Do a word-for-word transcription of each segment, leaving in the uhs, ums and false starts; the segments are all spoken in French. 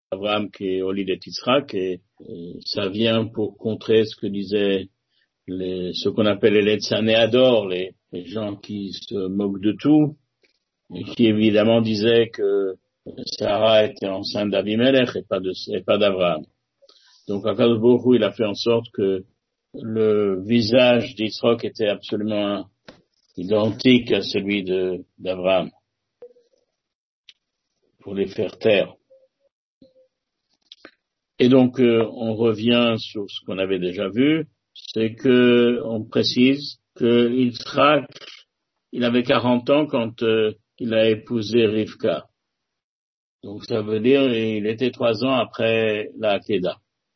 Abraham qui est au lit d'Yitzhak, et, et ça vient pour contrer ce que disaient les, ce qu'on appelle les Letzanéador, les, les gens qui se moquent de tout, et qui évidemment disaient que Sarah était enceinte d'Abimelech et pas de, et pas d'Abraham. Donc, Akadosh Baruch Hu, il a fait en sorte que le visage d'Yitzhak était absolument identique à celui de, d'Abraham, pour les faire taire. Et donc, euh, on revient sur ce qu'on avait déjà vu, c'est que on précise que Yitzhak, il avait quarante ans quand euh, il a épousé Rivka. Donc, ça veut dire il était trois ans après la Akedah.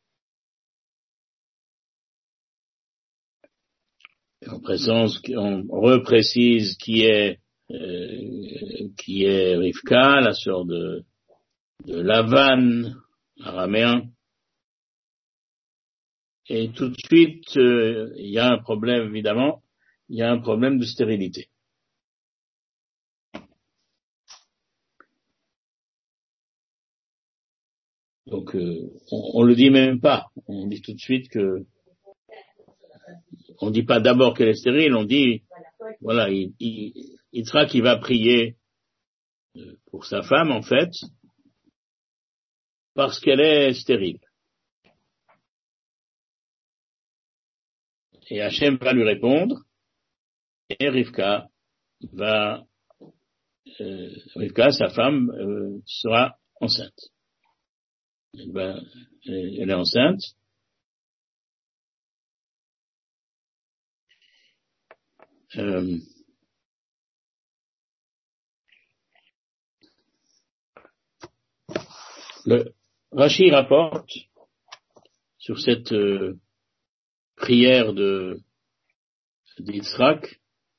On, présence, on reprécise qui est euh, qui est Rivka, la sœur de, de Lavan, araméen. Et tout de suite, euh, il y a un problème, évidemment, il y a un problème de stérilité. Donc, euh, on, on le dit même pas. On dit tout de suite que, on dit pas d'abord qu'elle est stérile, on dit, voilà, il, il, il sera qu'il va prier pour sa femme, en fait, parce qu'elle est stérile. Et Hachem va lui répondre, et Rivka va, euh, Rivka, sa femme, euh, sera enceinte. Elle, va, elle est enceinte. Euh, le Rashi rapporte sur cette euh, prière de d'Yitzhak.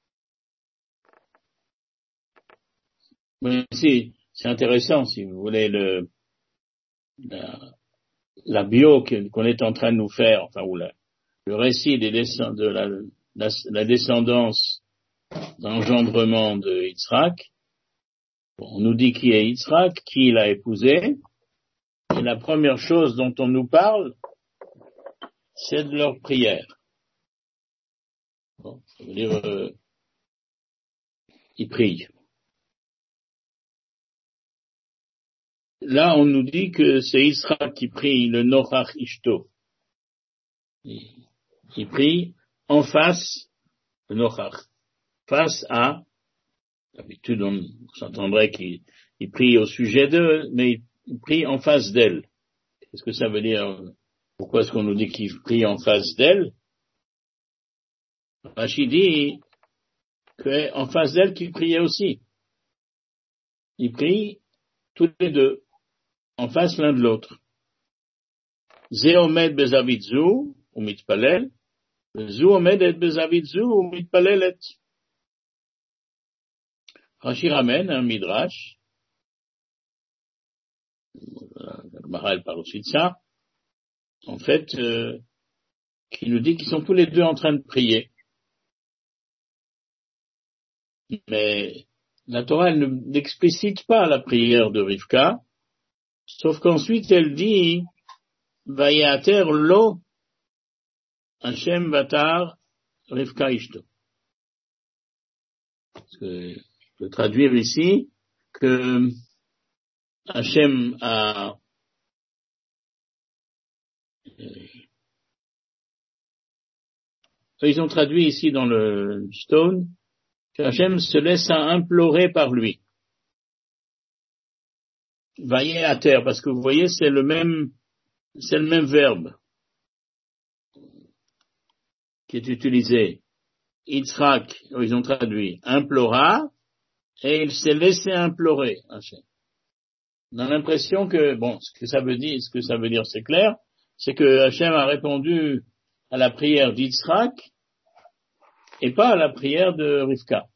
Mais c'est, c'est intéressant, si vous voulez, le, la, la bio qu'on est en train de nous faire, enfin, ou la, le récit des descend, de la, la, la descendance d'engendrement de Yitzhak. Bon, on nous dit qui est Yitzhak, qui l'a épousé, et la première chose dont on nous parle, c'est de leur prière. Bon, ça veut dire, euh, ils prient. Là, on nous dit que c'est Yitzhak qui prie le Nochach Ishto. Il, il prie en face, le Nochach, face à, d'habitude on s'entendrait qu'il il prie au sujet d'eux, mais il, il prie en face d'elle. Qu'est-ce que ça veut dire? Pourquoi est-ce qu'on nous dit qu'il prie en face d'elle? Rashi dit qu'en face d'elle qu'il priait aussi. Il prie tous les deux, en face l'un de l'autre. Ze omed bezavid zu, ou mitpalel, zu omedet bezavid zu, ou mitpalelet. Rashi ramène un midrash, le Maharal parle aussi de ça, en fait, euh, qui nous dit qu'ils sont tous les deux en train de prier. Mais la Torah, elle n'explicite pas la prière de Rivka, sauf qu'ensuite elle dit Vayater lo Hashem Vatar Rivka Ishto. Parce que je peux traduire ici que Hashem a ils ont traduit ici dans le Stone que Hashem se laisse implorer par lui. Vayater, parce que vous voyez, c'est le même c'est le même verbe qui est utilisé. Yitzhak, ils ont traduit, implora, et il s'est laissé implorer, Hachem. On a l'impression que, bon, ce que ça veut dire, ce que ça veut dire, c'est clair, c'est que Hachem a répondu à la prière d'Yitzhak, et pas à la prière de Rivka.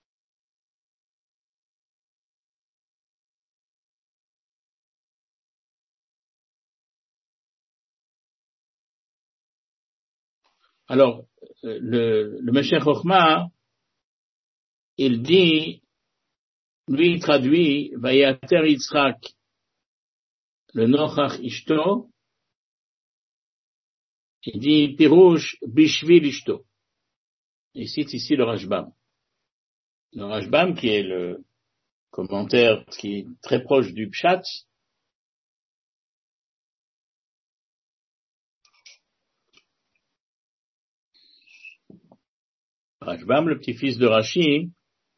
Alors, le, le Meshech Chochma, il dit, lui, il traduit, Vayater Yitzhak, le Nochach Ishto, il dit Pirouche Bishvil Ishto. Il cite ici le Rashbam. Le Rashbam, qui est le commentaire qui est très proche du Pshat, Rashbam, le petit-fils de Rashi,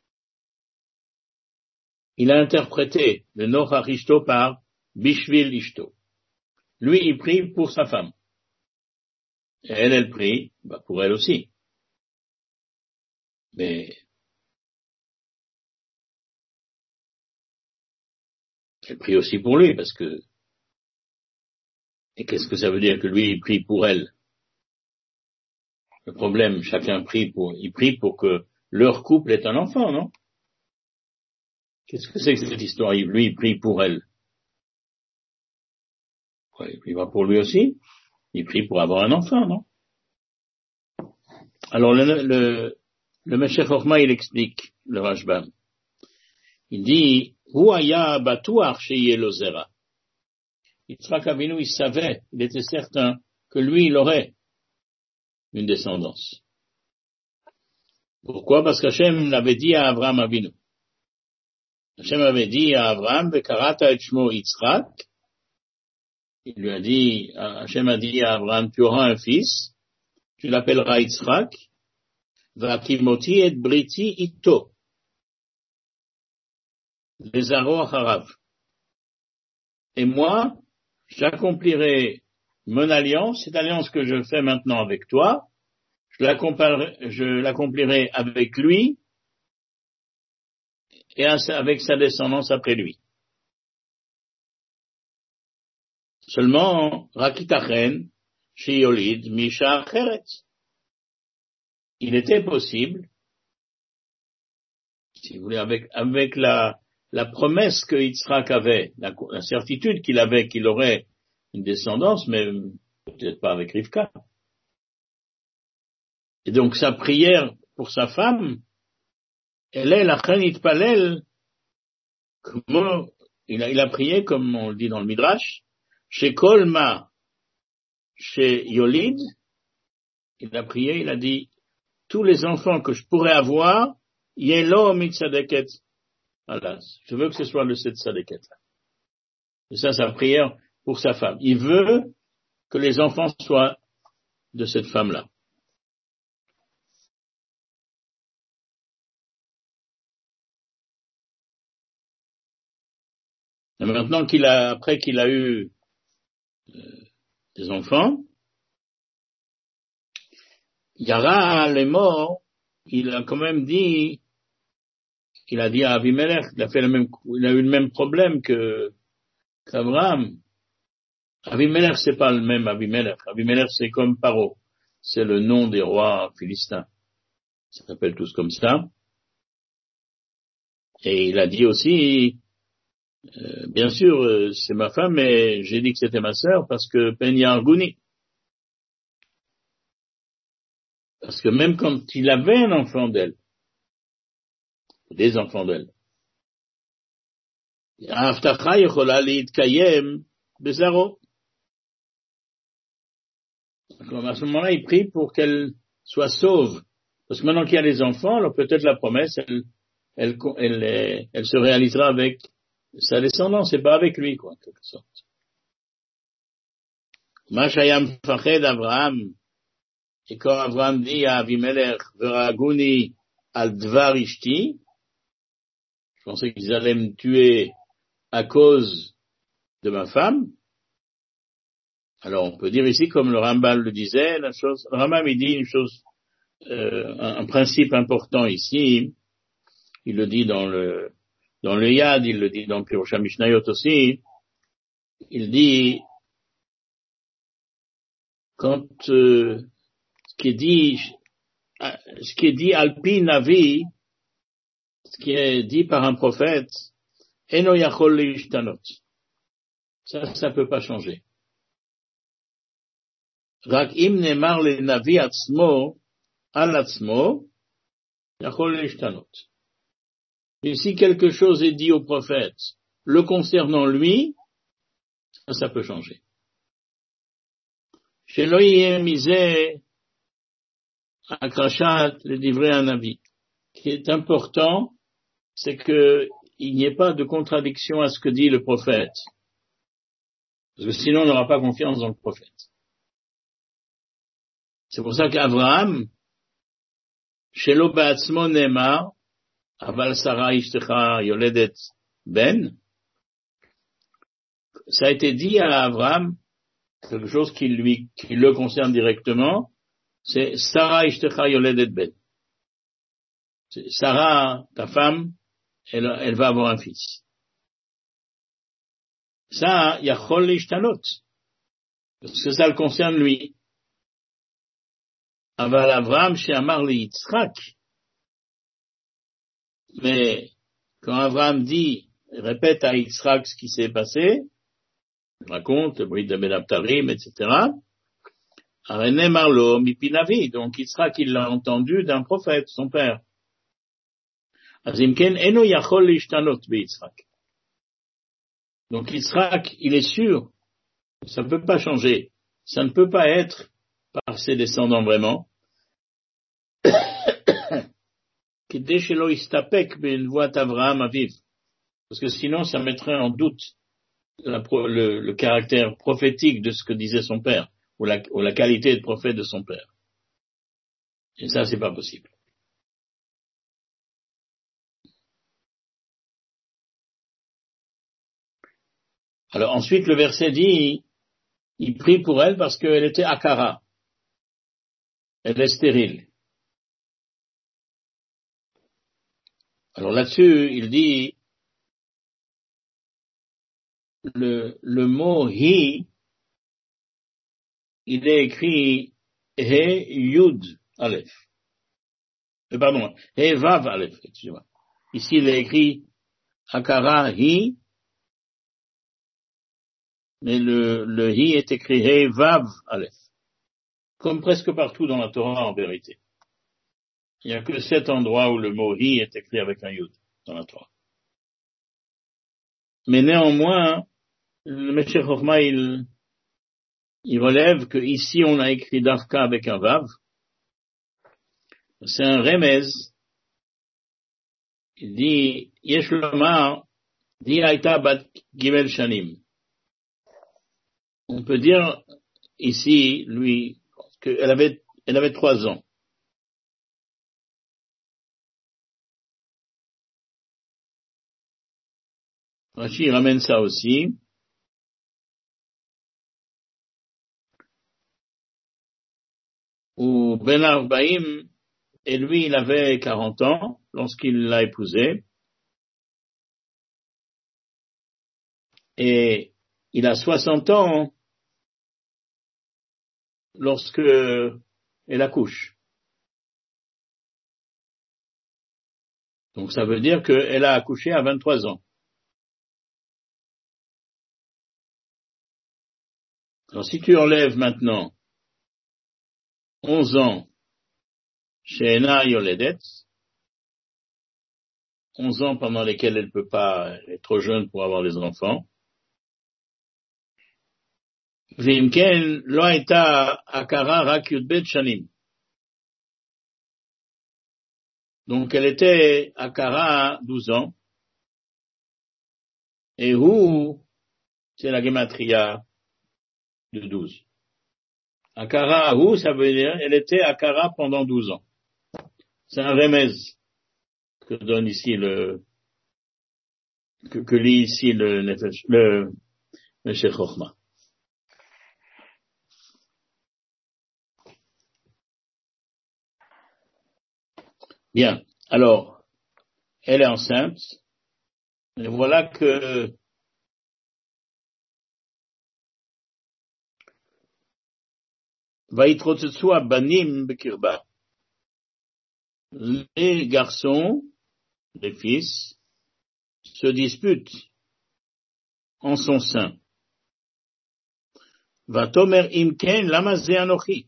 il a interprété le Nochach Ishto par Bishvil Ishto. Lui, il prie pour sa femme. Et elle, elle prie bah, pour elle aussi. Mais elle prie aussi pour lui, parce que... Et qu'est-ce que ça veut dire que lui, il prie pour elle? Le problème, chacun prie pour... Il prie pour que leur couple ait un enfant, non? Qu'est-ce que c'est que cette histoire? Lui, il prie pour elle. Ouais, il prie pas pour lui aussi. Il prie pour avoir un enfant, non? Alors, le, le, le Meshech Chochma, il explique, le Rashbam. Il dit, Hu haya batuach sheyeh lo zera. Yitzhak Avinu, il savait, il était certain que lui, il aurait une descendance. Pourquoi? Parce qu'Hachem l'avait dit à Abraham Avinu. Hachem avait dit à Abraham, Vekarata et shmo Yitzhak. Il lui a dit, Hachem a dit à Abraham, tu auras un fils, tu l'appelleras Yitzhak, Vakimoti et briti ito. Les Aro Harav. Et moi, j'accomplirai mon alliance, cette alliance que je fais maintenant avec toi, je l'accomplirai, je l'accomplirai avec lui et avec sa descendance après lui. Seulement, Rakitachen, Shiolid, Misha Cheret. Il était possible, si vous voulez, avec, avec la, la promesse que Yitzhak avait, la, la certitude qu'il avait qu'il aurait une descendance, mais peut-être pas avec Rivka. Et donc sa prière pour sa femme, elle est la Chanit Palel, comment il a, il a prié, comme on le dit dans le Midrash, chez Kolma, chez Yolid, il a prié, il a dit, tous les enfants que je pourrais avoir, Yelo Mitzadeket. Voilà, je veux que ce soit le Tzadeket. Et ça, sa prière pour sa femme. Il veut que les enfants soient de cette femme-là. Et maintenant qu'il a, après qu'il a eu euh, des enfants, Yara, les morts, il a quand même dit, il a dit à Avimelech, il a fait le même, il a eu le même problème que, qu'Abraham. Avimelech, c'est pas le même Avimelech. Avimelech, c'est comme Paro. C'est le nom des rois philistins. Ils s'appellent tous comme ça. Et il a dit aussi, euh, bien sûr, euh, c'est ma femme, mais j'ai dit que c'était ma sœur parce que Penya Argouni. Parce que même quand il avait un enfant d'elle, des enfants d'elle, Haftacha yechola litkayem bezaro. À ce moment-là, il prie pour qu'elle soit sauve. Parce que maintenant qu'il y a les enfants, alors peut-être la promesse, elle, elle, elle, elle, elle se réalisera avec sa descendance, et pas avec lui, quoi, en quelque sorte. Mashayam fached Abraham, et quand Abraham dit à Avimelech, Veraguni al dvar ishti, je pensais qu'ils allaient me tuer à cause de ma femme. Alors on peut dire ici, comme le Rambam le disait, la chose, le Rambam il dit une chose, euh, un, un principe important ici, il le dit dans le dans le Yad, il le dit dans Pirusha Mishnayot aussi, il dit quand euh, ce qui est dit ce qui est dit Alpi Navi, ce qui est dit par un prophète, Eno yachol leishtanot, ça ça peut pas changer. Rak im nemar le Navi atzmo al atzmo yachol leishtanot. Et si quelque chose est dit au prophète le concernant lui, Ça, ça peut changer. Chez Loïe misé à Krachat, le livré un avis. Ce qui est important, c'est qu'il n'y ait pas de contradiction à ce que dit le prophète. Parce que sinon, on n'aura pas confiance dans le prophète. C'est pour ça qu'Abraham, chez l'Obatzmo Nema, Aval Sarah Ishtecha Yoledet Ben, ça a été dit à Abraham, quelque chose qui lui, qui le concerne directement, c'est Sarah Ishtecha Yoledet Ben. Sarah, ta femme, elle, elle va avoir un fils. Ça, Yachol Ishtanot. Parce que ça le concerne lui. Aval Abraham chez Amar le Yitzhak. Mais, quand Abraham dit, répète à Yitzhak ce qui s'est passé, raconte le bruit de Ben Abtarim, et cetera. Arené Marlo, Mipinavi. Donc Yitzhak, il l'a entendu d'un prophète, son père. Azimken, Eno Yachol Ishtanot be Yitzhak. Donc Yitzhak, il est sûr, ça ne peut pas changer. Ça ne peut pas être par ses descendants vraiment. Parce que sinon, ça mettrait en doute la, le, le caractère prophétique de ce que disait son père, ou la, ou la qualité de prophète de son père. Et ça, c'est pas possible. Alors ensuite, le verset dit, il prie pour elle parce qu'elle était akara. Elle est stérile. Alors là-dessus, il dit, le, le mot hi, il est écrit he yud aleph. Euh, pardon, he vav aleph, excusez-moi. Ici, il est écrit akara hi, mais le, le hi est écrit he vav aleph. Comme presque partout dans la Torah, en vérité. Il n'y a que sept endroits où le mot hi est écrit avec un yud dans la Torah. Mais néanmoins, le Meshech Chochma, il, il relève que ici on a écrit Dafka avec un vav. C'est un remez. Il dit, Yesh lomar, di aita bat gimel shanim. On peut dire ici, lui, qu'elle avait, elle avait trois ans. Rashi ramène ça aussi. Où Ben Arbaïm, et lui, il avait quarante ans lorsqu'il l'a épousée. Et il a soixante ans lorsque elle accouche. Donc ça veut dire qu'elle a accouché à vingt-trois ans. Alors si tu enlèves maintenant onze ans chez Ena Yoledet, onze ans pendant lesquels elle ne peut pas être trop jeune pour avoir des enfants, Vimken lo haïta akara rak yudbet shanim. Donc elle était akara douze ans, et où c'est la gematria de douze. Akara où ça veut dire elle était akara pendant douze ans. C'est un remez que donne ici le que, que lit ici le Nefesh, le Meshech Chochma. Bien. Alors, elle est enceinte. Et voilà que Vaïtrotetsu banim bekirba. Les garçons, les fils, se disputent en son sein. Vatomer imken lamaze anochi.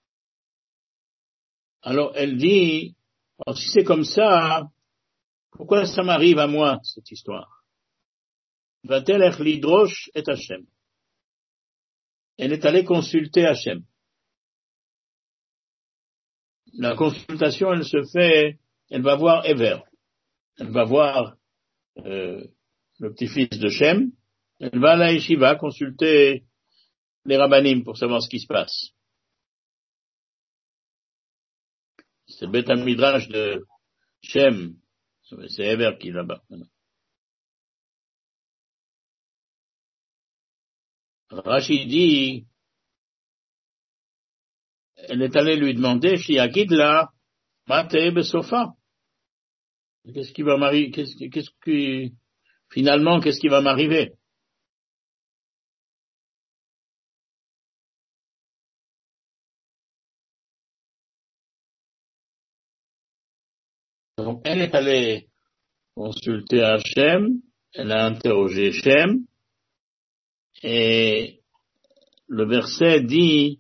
Alors elle dit, alors si c'est comme ça, pourquoi ça m'arrive à moi, cette histoire? Va-t-elle lidrosh et Hashem? elle est allée consulter Hachem. La consultation, elle se fait, elle va voir Ever. Elle va voir euh, le petit-fils de Shem. Elle va à la yeshiva consulter les rabbanim pour savoir ce qui se passe. C'est Beth Midrash de Shem. C'est Ever qui est là-bas. Rashi dit, elle est allée lui demander, Shiakidla, Mateh Besofa. Qu'est-ce qui va m'arriver, qu'est-ce, qu'est-ce qui, finalement, qu'est-ce qui va m'arriver? Donc, elle est allée consulter Hachem, elle a interrogé Hachem, et le verset dit,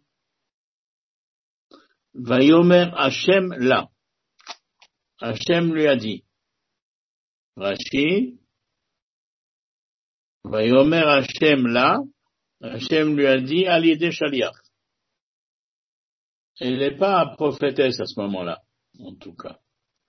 Vayomer Hachem là. Hachem lui a dit, Rashi, Vayomer Hachem là, Hachem lui a dit, Alidé Shaliach. Elle n'est pas prophétesse à ce moment-là, en tout cas.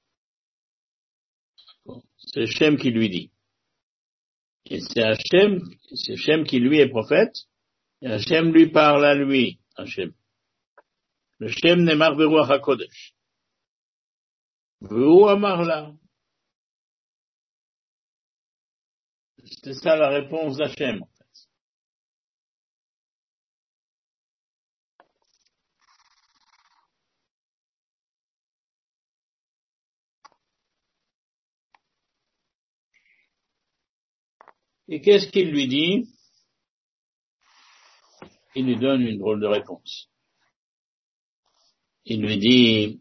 C'est Hachem qui lui dit. Et c'est Hachem, c'est Hachem qui lui est prophète, et Hachem lui parle à lui, Hachem. Le Shem Nemar Beruach HaKodesh. V'hu amar la. C'était ça la réponse d'Hachem, en fait. Et qu'est-ce qu'il lui dit? Il lui donne une drôle de réponse. Il lui dit,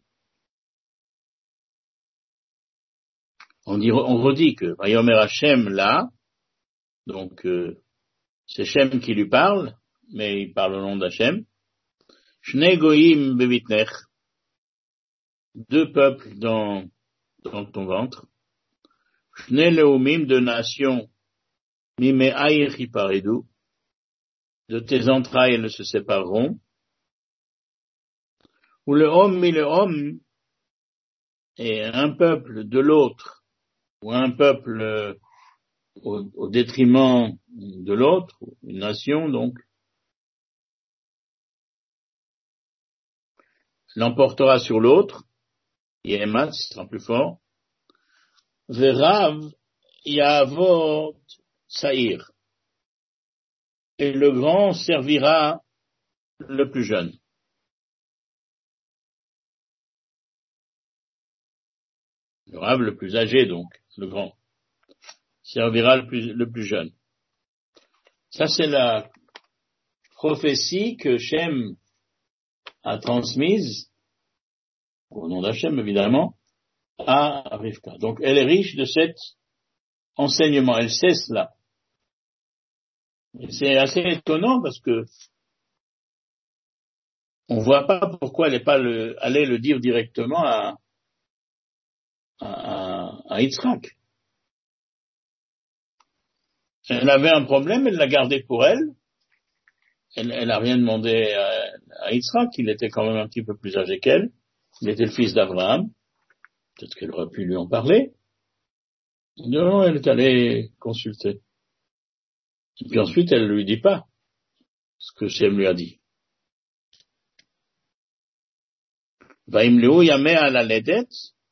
on, dit, on redit que Vayomer Hachem là, donc euh, c'est Hachem qui lui parle, mais il parle au nom d'Hachem. Shnei goyim bevitnech, deux peuples dans, dans ton ventre. Shnei leumim, deux nations, mime'aïr hiparedu, de tes entrailles elles se sépareront. Ou le homme et le homme, et un peuple de l'autre, ou un peuple euh, au, au détriment de l'autre, une nation donc, l'emportera sur l'autre, Yemat, ce sera plus fort, Verav Yavot Saïr, et le grand servira le plus jeune. Le Rav le plus âgé donc, le grand, servira le plus, le plus jeune. Ça c'est la prophétie que Shem a transmise, au nom d'Hachem évidemment, à Rivka. Donc elle est riche de cet enseignement, elle sait cela. Et c'est assez étonnant parce que on voit pas pourquoi elle n'est pas le, allée le dire directement à, à, à Yitzhak. Elle avait un problème, elle l'a gardé pour elle. Elle, elle n'a rien demandé à, à Yitzhak, il était quand même un petit peu plus âgé qu'elle. Il était le fils d'Abraham. Peut-être qu'elle aurait pu lui en parler. Non, elle est allée consulter. Et puis ensuite, elle ne lui dit pas ce que Shem lui a dit. Vaimleu yameh ala ledet.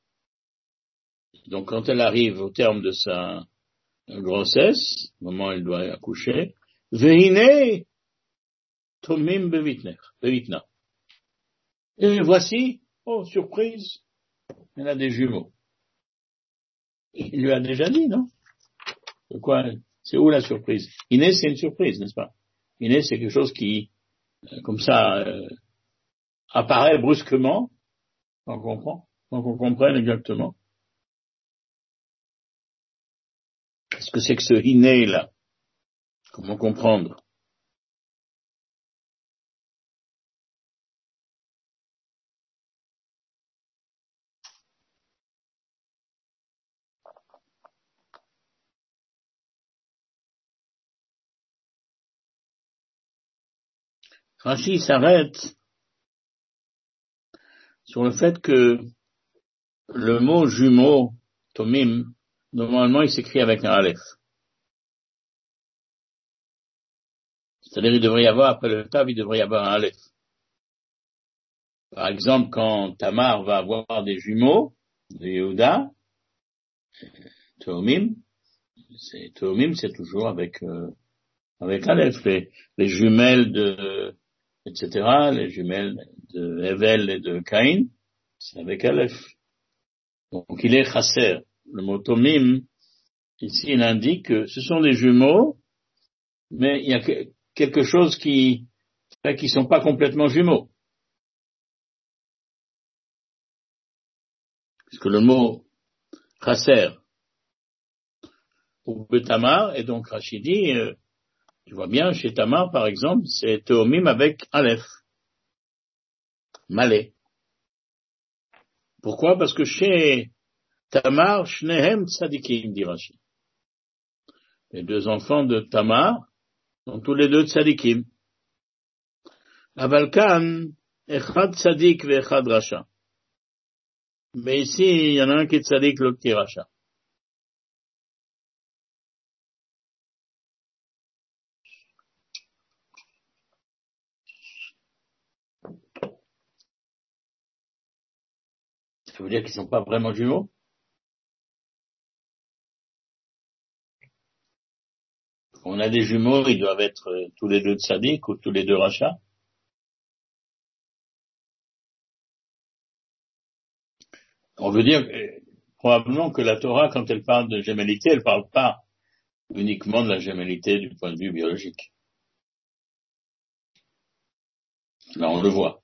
Donc quand elle arrive au terme de sa grossesse, au moment où elle doit accoucher, vehine tomim bevitna. Et voici, oh surprise, elle a des jumeaux. Il lui a déjà dit, non? De quoi? C'est où la surprise? Inès, c'est une surprise, n'est-ce pas? Inès, c'est quelque chose qui, euh, comme ça, euh, apparaît brusquement, sans qu'on comprenne, sans qu'on comprenne exactement. Qu'est-ce que c'est que ce Iné là? Comment comprendre? Rashi s'arrête sur le fait que le mot jumeau, tomim, normalement il s'écrit avec un aleph. C'est-à-dire il devrait y avoir, après le tav, il devrait y avoir un aleph. Par exemple, quand Tamar va avoir des jumeaux de Yehuda, Tomim, c'est Tomim, c'est toujours avec euh, avec aleph. Les, les jumelles de et cetera, les jumelles de Hevel et de Caïn, c'est avec aleph. Donc il est chasser. Le mot Tomim, ici, il indique que ce sont des jumeaux, mais il y a que, quelque chose qui fait qu'ils sont pas complètement jumeaux. Puisque le mot chasser pour Tamar, et donc Rachidi, euh, tu vois bien, chez Tamar, par exemple, c'est Théomim avec aleph. Malé. Pourquoi? Parce que chez Tamar, Shnehem Tzadikim, dit Rashi. Les deux enfants de Tamar sont tous les deux Tzadikim. Avalkan, Echad Tzadik ve Echad Rasha. Mais ici, il y en a un qui est Tzadik, l'autre qui est Rasha. Ça veut dire qu'ils ne sont pas vraiment jumeaux? On a des jumeaux, ils doivent être euh, tous les deux Tzadik ou tous les deux Rasha. On veut dire euh, probablement que la Torah, quand elle parle de gémellité, elle ne parle pas uniquement de la gémellité du point de vue biologique. Là, on le voit.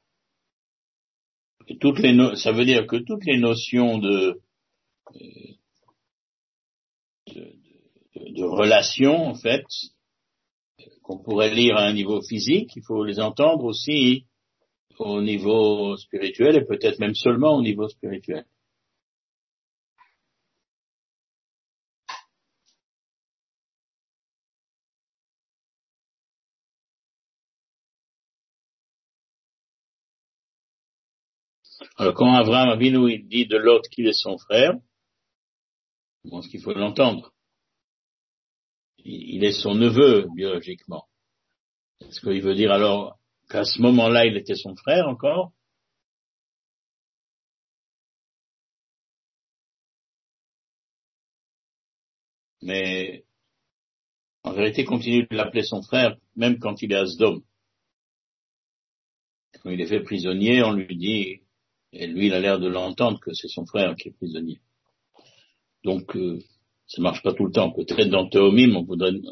Et toutes les no- ça veut dire que toutes les notions de, de, de, de relation, en fait, qu'on pourrait lire à un niveau physique, il faut les entendre aussi au niveau spirituel et peut-être même seulement au niveau spirituel. Alors, quand Abraham Avinu il dit de l'autre qu'il est son frère, je pense qu'il faut l'entendre. Il est son neveu biologiquement. Est-ce qu'il veut dire alors qu'à ce moment-là, il était son frère encore? Mais en vérité, continue de l'appeler son frère, même quand il est à Sdom. Quand il est fait prisonnier, on lui dit, et lui, il a l'air de l'entendre, que c'est son frère qui est prisonnier. Donc, euh, ça marche pas tout le temps. Peut-être dans Théomim, on vous donne.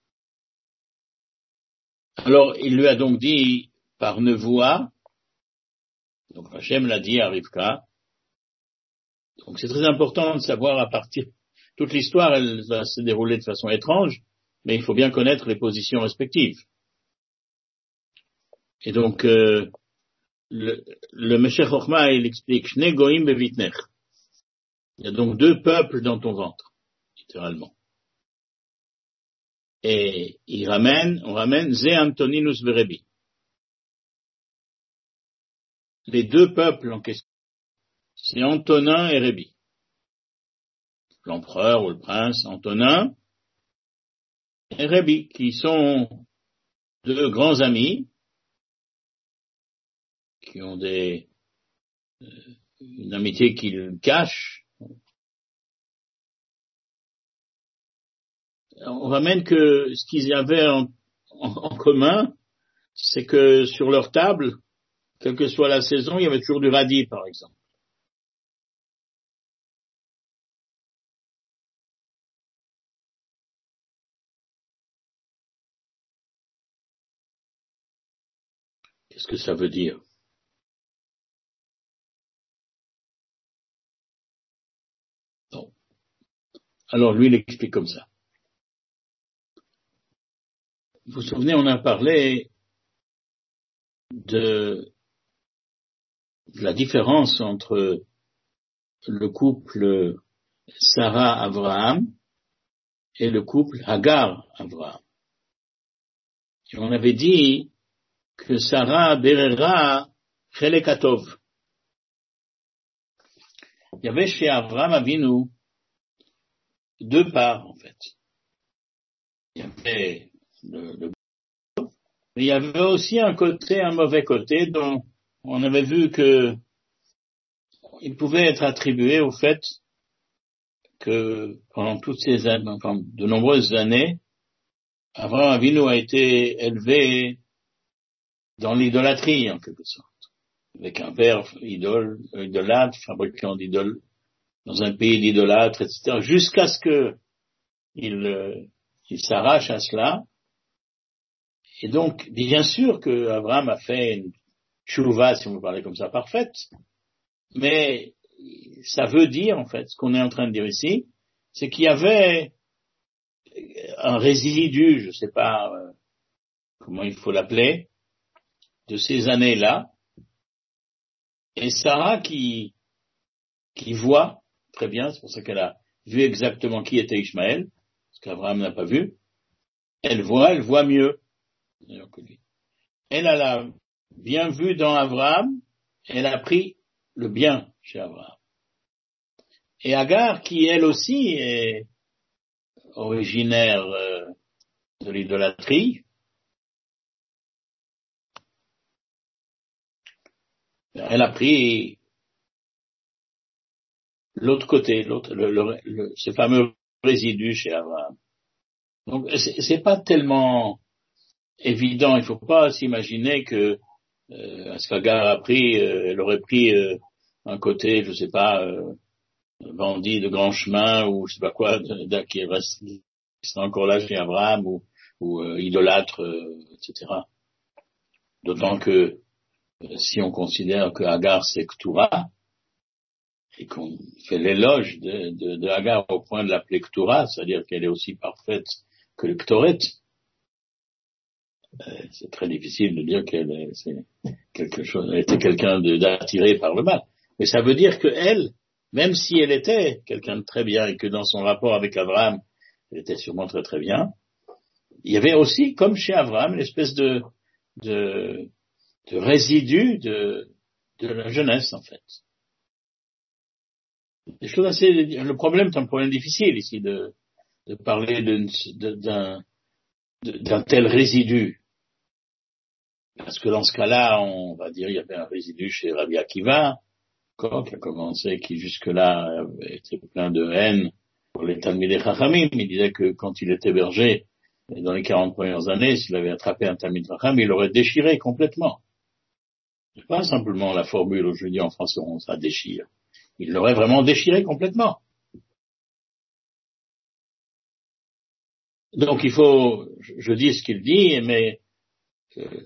Alors, il lui a donc dit, par nevoie, donc Hachem l'a dit à Rivka. Donc, c'est très important de savoir à partir. Toute l'histoire, elle va se dérouler de façon étrange, mais il faut bien connaître les positions respectives. Et donc, euh, le, le Meshech Chochma, il explique, Shne goim bevitnech. Il y a donc deux peuples dans ton ventre, littéralement. Et il ramène, on ramène Ze Antoninus Verebi. Les deux peuples en question, c'est Antonin et Rébi. L'empereur ou le prince Antonin et Rébi, qui sont deux grands amis, qui ont des, euh, une amitié qu'ils cachent. On ramène que ce qu'ils avaient en, en, en commun, c'est que sur leur table, quelle que soit la saison, il y avait toujours du radis, par exemple. Qu'est-ce que ça veut dire? Bon. Alors lui, il explique comme ça. Vous vous souvenez, on a parlé de, de la différence entre le couple Sarah-Abraham et le couple Hagar-Abraham. Et on avait dit que Sarah berera chelek hatov. Il y avait chez Avraham Avinu deux parts, en fait. Il y avait le, le mais il y avait aussi un côté, un mauvais côté, dont on avait vu que il pouvait être attribué au fait que pendant toutes ces années, enfin, de nombreuses années, Avraham Avinu a été élevé dans l'idolâtrie, en quelque sorte, avec un père idole, idolâtre, fabricant d'idoles, dans un pays d'idolâtres, et cetera, jusqu'à ce que il, euh, il s'arrache à cela. Et donc, bien sûr que Abraham a fait une tchouva, si vous parlez comme ça, parfaite, mais ça veut dire, en fait, ce qu'on est en train de dire ici, c'est qu'il y avait un résidu, je ne sais pas euh, comment il faut l'appeler, de ces années-là, et Sarah qui, qui voit très bien, c'est pour ça qu'elle a vu exactement qui était Ishmaël, parce qu'Abraham n'a pas vu, elle voit, elle voit mieux que lui. Elle a bien vu dans Abraham, elle a pris le bien chez Abraham. Et Agar, qui elle aussi est originaire euh, de l'idolâtrie, elle a pris l'autre côté, l'autre, le, le, le, ce fameux résidu chez Abraham. Donc c'est, c'est pas tellement évident, il faut pas s'imaginer que euh, ce qu'Agar a pris, euh, elle aurait pris euh, un côté, je sais pas, euh, bandit de grand chemin ou je sais pas quoi, de, de, qui reste qui est encore là chez Abraham ou, ou euh, idolâtre, euh, et cetera. D'autant que euh, si on considère que Agar c'est K'tura et qu'on fait l'éloge de, de, de Agar au point de l'appeler K'tura, c'est-à-dire qu'elle est aussi parfaite que le K'toret, euh, c'est très difficile de dire qu'elle est, c'est quelque chose, elle était quelqu'un de, d'attiré par le mal. Mais ça veut dire que elle, même si elle était quelqu'un de très bien et que dans son rapport avec Abraham, elle était sûrement très très bien, il y avait aussi, comme chez Abraham, une espèce de, de, de résidu de, de la jeunesse, en fait. Des choses assez, le problème, c'est un problème difficile ici de, de parler de, de, d'un, de, d'un tel résidu. Parce que dans ce cas-là, on va dire, il y avait un résidu chez Rabbi Akiva, qui a commencé, qui jusque-là était plein de haine pour les Talmidei Chachamim. Il disait que quand il était berger, dans les quarante premières années, s'il avait attrapé un Talmid Chacham, il l'aurait déchiré complètement. C'est pas simplement la formule où je dis en français, on ça déchire. Il l'aurait vraiment déchiré complètement. Donc il faut, je dis ce qu'il dit, mais euh,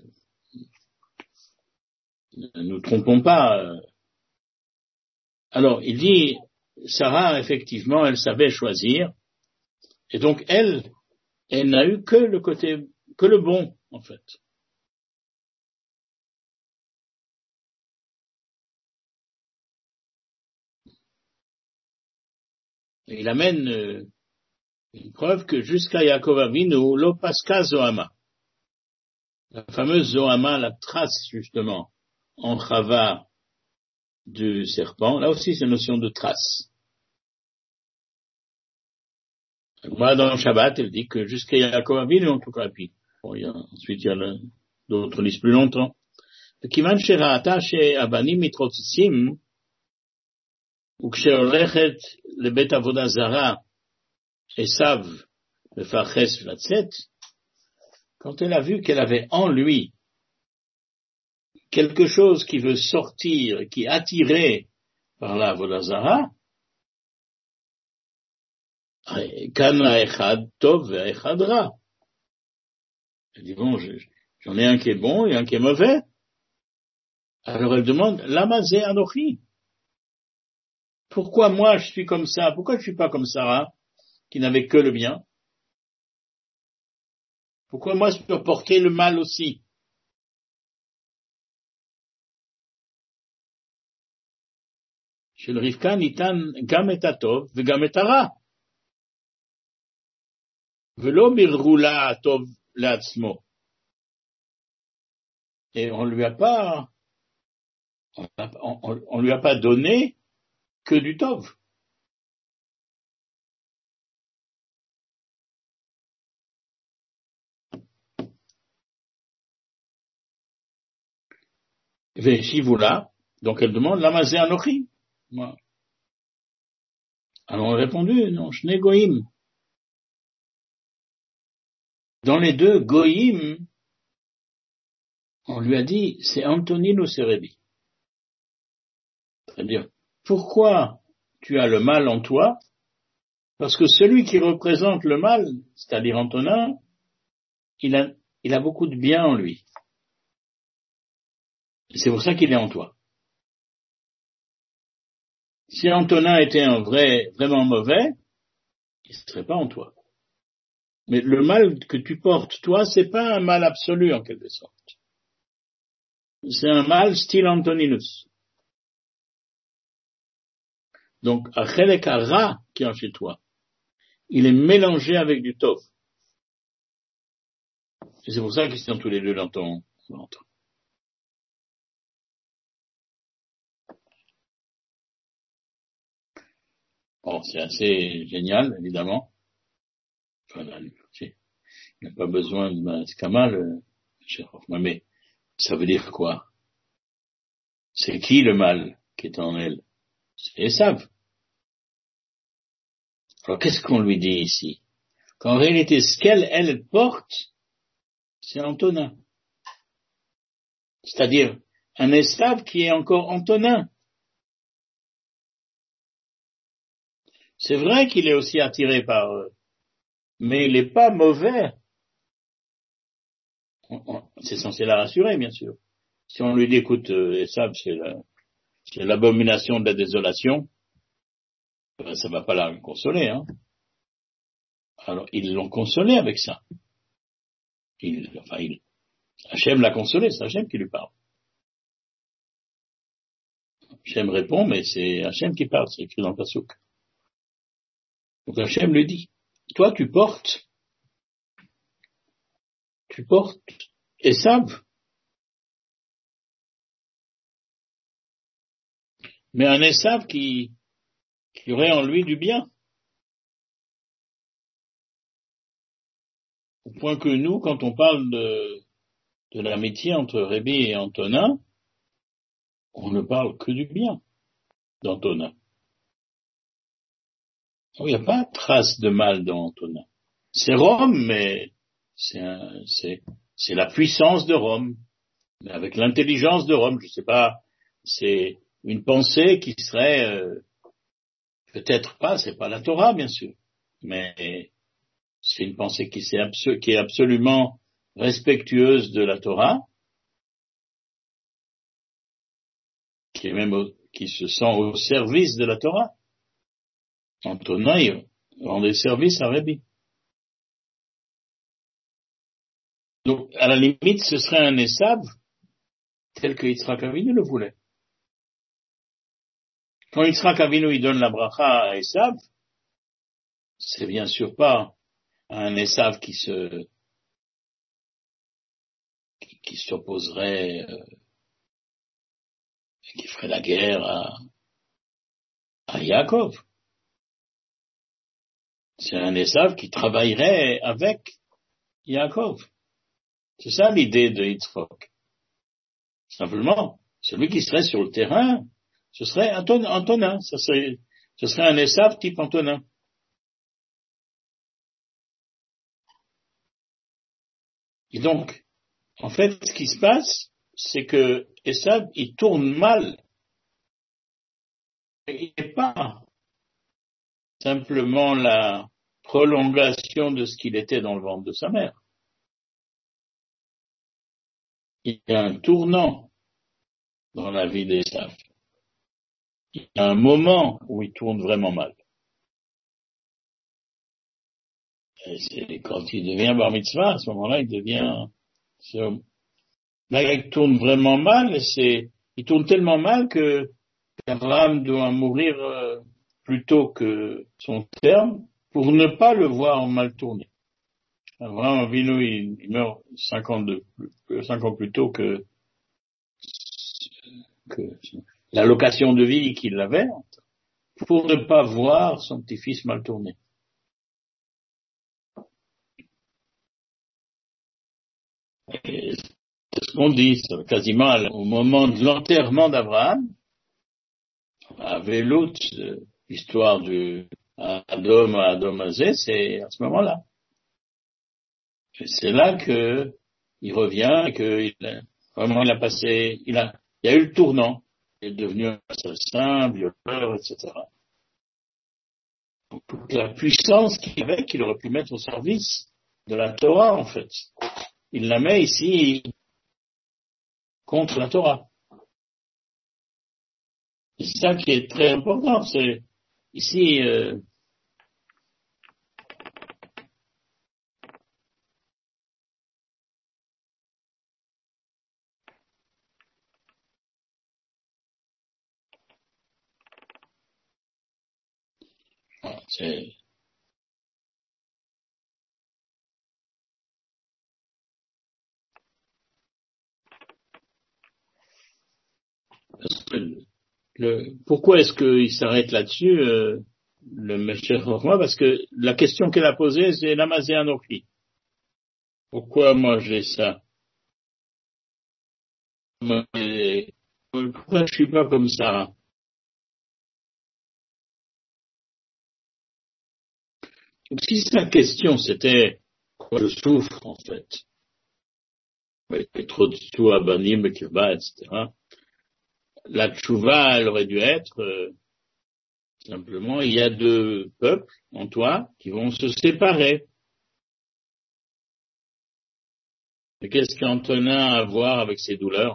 ne nous trompons pas. Alors, il dit, Sarah, effectivement, elle savait choisir, et donc elle, elle n'a eu que le côté, que le bon, en fait. Et il amène euh, une preuve que jusqu'à Yaakov Avinu, lo paska Zohama. La fameuse Zohama, la trace, justement, en Chava du serpent, là aussi c'est une notion de trace. Moi, dans le Shabbat, elle dit que jusqu'à Yaakov Avinu, en tout cas, puis, bon, il y a, ensuite il y a le, d'autres lisent plus longtemps. וכיוון שראתה שהבנים מתרוצצים, וכשהולכת לבית עבודה זרה, עשיו מפחס לצאת, quand elle a vu qu'elle avait en lui quelque chose qui veut sortir, qui est attiré par la עבודה זרה, כאן האחד טוב והאחד רע. Elle dit, bon, j'en ai un qui est bon et un qui est mauvais. Alors elle demande, lama ze anochi? Pourquoi moi je suis comme ça? Pourquoi je suis pas comme Sarah, qui n'avait que le bien? Pourquoi moi je peux porter le mal aussi? Chez le Rivka, nitan gam et atov vegam et hara. Velo mirrula atov leatzmo. et on lui a pas, on, on, on lui a pas donné que du tov. Veshivula, donc elle demande Lamazé Anochi. Alors on a répondu, non, Shne Goïm. Dans les deux Goïm, on lui a dit, c'est Antonin ou c'est Rébi. C'est-à-dire, pourquoi tu as le mal en toi? Parce que celui qui représente le mal, c'est-à-dire Antonin, il a, il a beaucoup de bien en lui. C'est pour ça qu'il est en toi. Si Antonin était un vrai, vraiment mauvais, il ne serait pas en toi. Mais le mal que tu portes, toi, c'est pas un mal absolu en quelque sorte. C'est un mal style Antoninus. Donc, Achelek Ra qui est en chez toi, il est mélangé avec du Tov. Et c'est pour ça qu'ils sont tous les deux dans ton ventre. Bon, c'est assez génial, évidemment. Enfin, là, il n'a pas besoin de Maskama, le cher Hoffman, mais ça veut dire quoi? C'est qui le mal qui est en elle? C'est Esav. Alors, qu'est-ce qu'on lui dit ici? Qu'en réalité, ce qu'elle, elle porte, c'est Antonin. C'est-à-dire, un Esav qui est encore Antonin. C'est vrai qu'il est aussi attiré par eux, mais il n'est pas mauvais. C'est censé la rassurer, bien sûr. Si on lui dit, écoute, Esav, c'est la, c'est l'abomination de la désolation, ben, ça va pas la consoler, hein. Alors, ils l'ont consolé avec ça. Il, enfin, il, Hachem l'a consolé, c'est Hachem qui lui parle. Hachem répond, mais c'est Hachem qui parle, c'est écrit dans le Passouk. Donc Hachem lui dit, toi tu portes, tu portes Esav, mais un Esav qui, qui aurait en lui du bien. Au point que nous, quand on parle de, de l'amitié entre Rébi et Antonin, on ne parle que du bien d'Antonin. Il n'y a pas trace de mal dans Antonin. C'est Rome, mais c'est, un, c'est, c'est la puissance de Rome, mais avec l'intelligence de Rome. Je sais pas, c'est une pensée qui serait euh, peut-être pas, c'est pas la Torah bien sûr, mais c'est une pensée qui, c'est abso- qui est absolument respectueuse de la Torah, qui est même au, qui se sent au service de la Torah. Antonin, il rendait service à Rébi. Donc, à la limite, ce serait un Esav tel que Yitzhak Avinu le voulait. Quand Yitzhak Avinu il donne la bracha à Esav, c'est bien sûr pas un Esav qui se qui, qui s'opposerait, euh, qui ferait la guerre à, à Yaakov. C'est un Esav qui travaillerait avec Yaakov. C'est ça l'idée de Yitzhak. Simplement, celui qui serait sur le terrain, ce serait Anton, Antonin. Ça serait, ce serait un Esav type Antonin. Et donc, en fait, ce qui se passe, c'est que Esav, il tourne mal. Il n'est pas simplement la prolongation de ce qu'il était dans le ventre de sa mère. Il y a un tournant dans la vie d'Esav. Il y a un moment où il tourne vraiment mal. Et c'est quand il devient bar mitzvah, à ce moment-là, il devient... Là, il tourne vraiment mal, et c'est... il tourne tellement mal que Abraham doit mourir euh, plus tôt que son terme pour ne pas le voir mal tourner. Abraham Avinu, il, il meurt cinq ans, de, cinq ans plus tôt que que la location de vie qu'il avait, pour ne pas voir son petit-fils mal tourné. Et c'est ce qu'on dit, quasiment au moment de l'enterrement d'Abraham, avec l'autre, l'histoire de Adam à Adam Azé, c'est à ce moment-là. Et c'est là que il revient, que il, vraiment il a passé, il a, il y a eu le tournant. Il est devenu un assassin, violeur, et cetera. Donc, toute la puissance qu'il avait, qu'il aurait pu mettre au service de la Torah, en fait. Il la met ici contre la Torah. C'est ça qui est très important. C'est ici, euh, c'est le, pourquoi est-ce qu'il s'arrête là-dessus, euh, le Meshech Chochma? Parce que la question qu'elle a posée, c'est Lamazé Anochi. Pourquoi moi j'ai ça? Pourquoi je suis pas comme ça? Donc, si sa question c'était pourquoi je souffre en fait, avec trop de sous à Banim, et cetera. La tchouva, elle aurait dû être euh, simplement, il y a deux peuples en toi qui vont se séparer. Mais qu'est-ce qu'Antonin a à voir avec ces douleurs?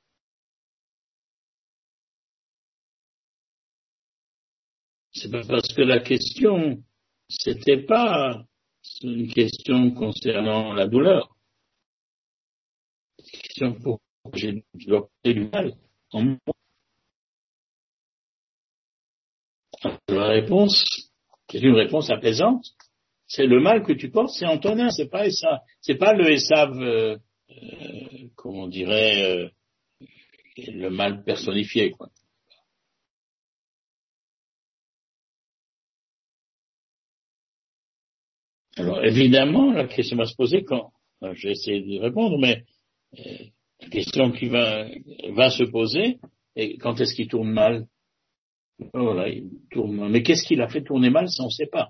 C'est pas parce que la question, c'était pas une question concernant la douleur. C'est une question pour je dois porter du mal en moi. La réponse, c'est une réponse apaisante. C'est le mal que tu portes, c'est Antonin, c'est pas Esav. C'est pas le Esav, euh, euh, comment on dirait, euh, le mal personnifié, quoi. Alors, évidemment, la question va se poser quand, je vais essayer d'y répondre, mais euh, la question qui va, va se poser, est quand est-ce qu'il tourne mal? Voilà, il tourne mal. Mais qu'est-ce qu'il a fait tourner mal, ça on ne sait pas.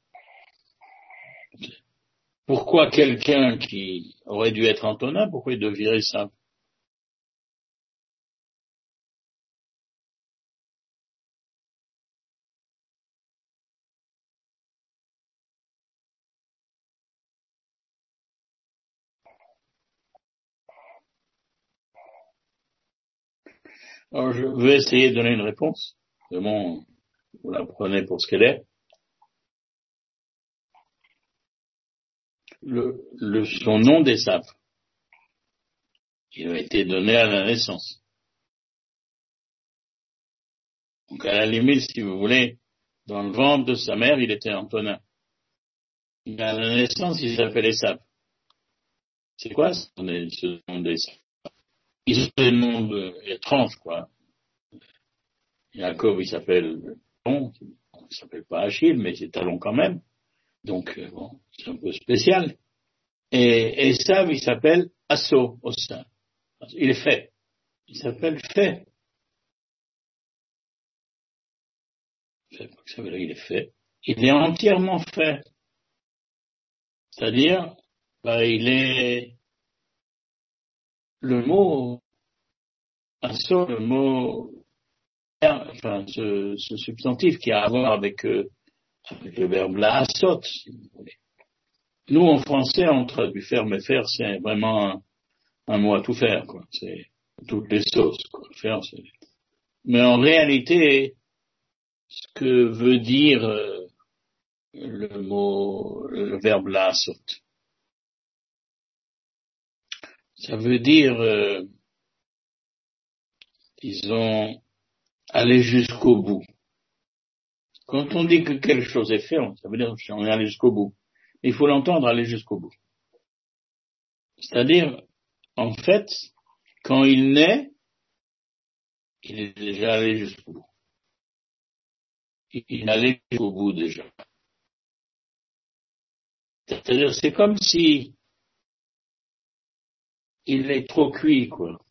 Pourquoi quelqu'un qui aurait dû être Antonin, pourquoi il devient ça? Alors, je vais essayer de donner une réponse. Vraiment, vous la prenez pour ce qu'elle est. Le, le, son nom d'Esav, il a été donné à la naissance. Donc, à la limite, si vous voulez, dans le ventre de sa mère, il était Antonin. Mais à la naissance, il s'appelle Esav. C'est quoi ce nom d'Esav? Ils ont des noms étranges, quoi. Jacob, il s'appelle Talon, il s'appelle pas Achille, mais c'est Talon quand même. Donc, euh, bon, c'est un peu spécial. Et Esav, il s'appelle Asso, au sein. Il est fait. Il s'appelle fait. Ça veut dire il est fait. Il est entièrement fait. C'est-à-dire, bah, il est le mot Asso, le mot, enfin, ce, ce substantif qui a à voir avec, euh, avec le verbe la assot, si vous voulez. Nous, en français, on traduit faire, mais faire, c'est vraiment un, un mot à tout faire, quoi. C'est toutes les sauces, quoi. Faire, c'est... Mais en réalité, ce que veut dire euh, le mot, le verbe la saute, ça veut dire, euh, disons, aller jusqu'au bout. Quand on dit que quelque chose est fait, ça veut dire qu'on est allé jusqu'au bout. Il faut l'entendre aller jusqu'au bout. C'est-à-dire, en fait, quand il naît, il est déjà allé jusqu'au bout. Il est allé jusqu'au bout déjà. C'est-à-dire, c'est comme si il est trop cuit, quoi.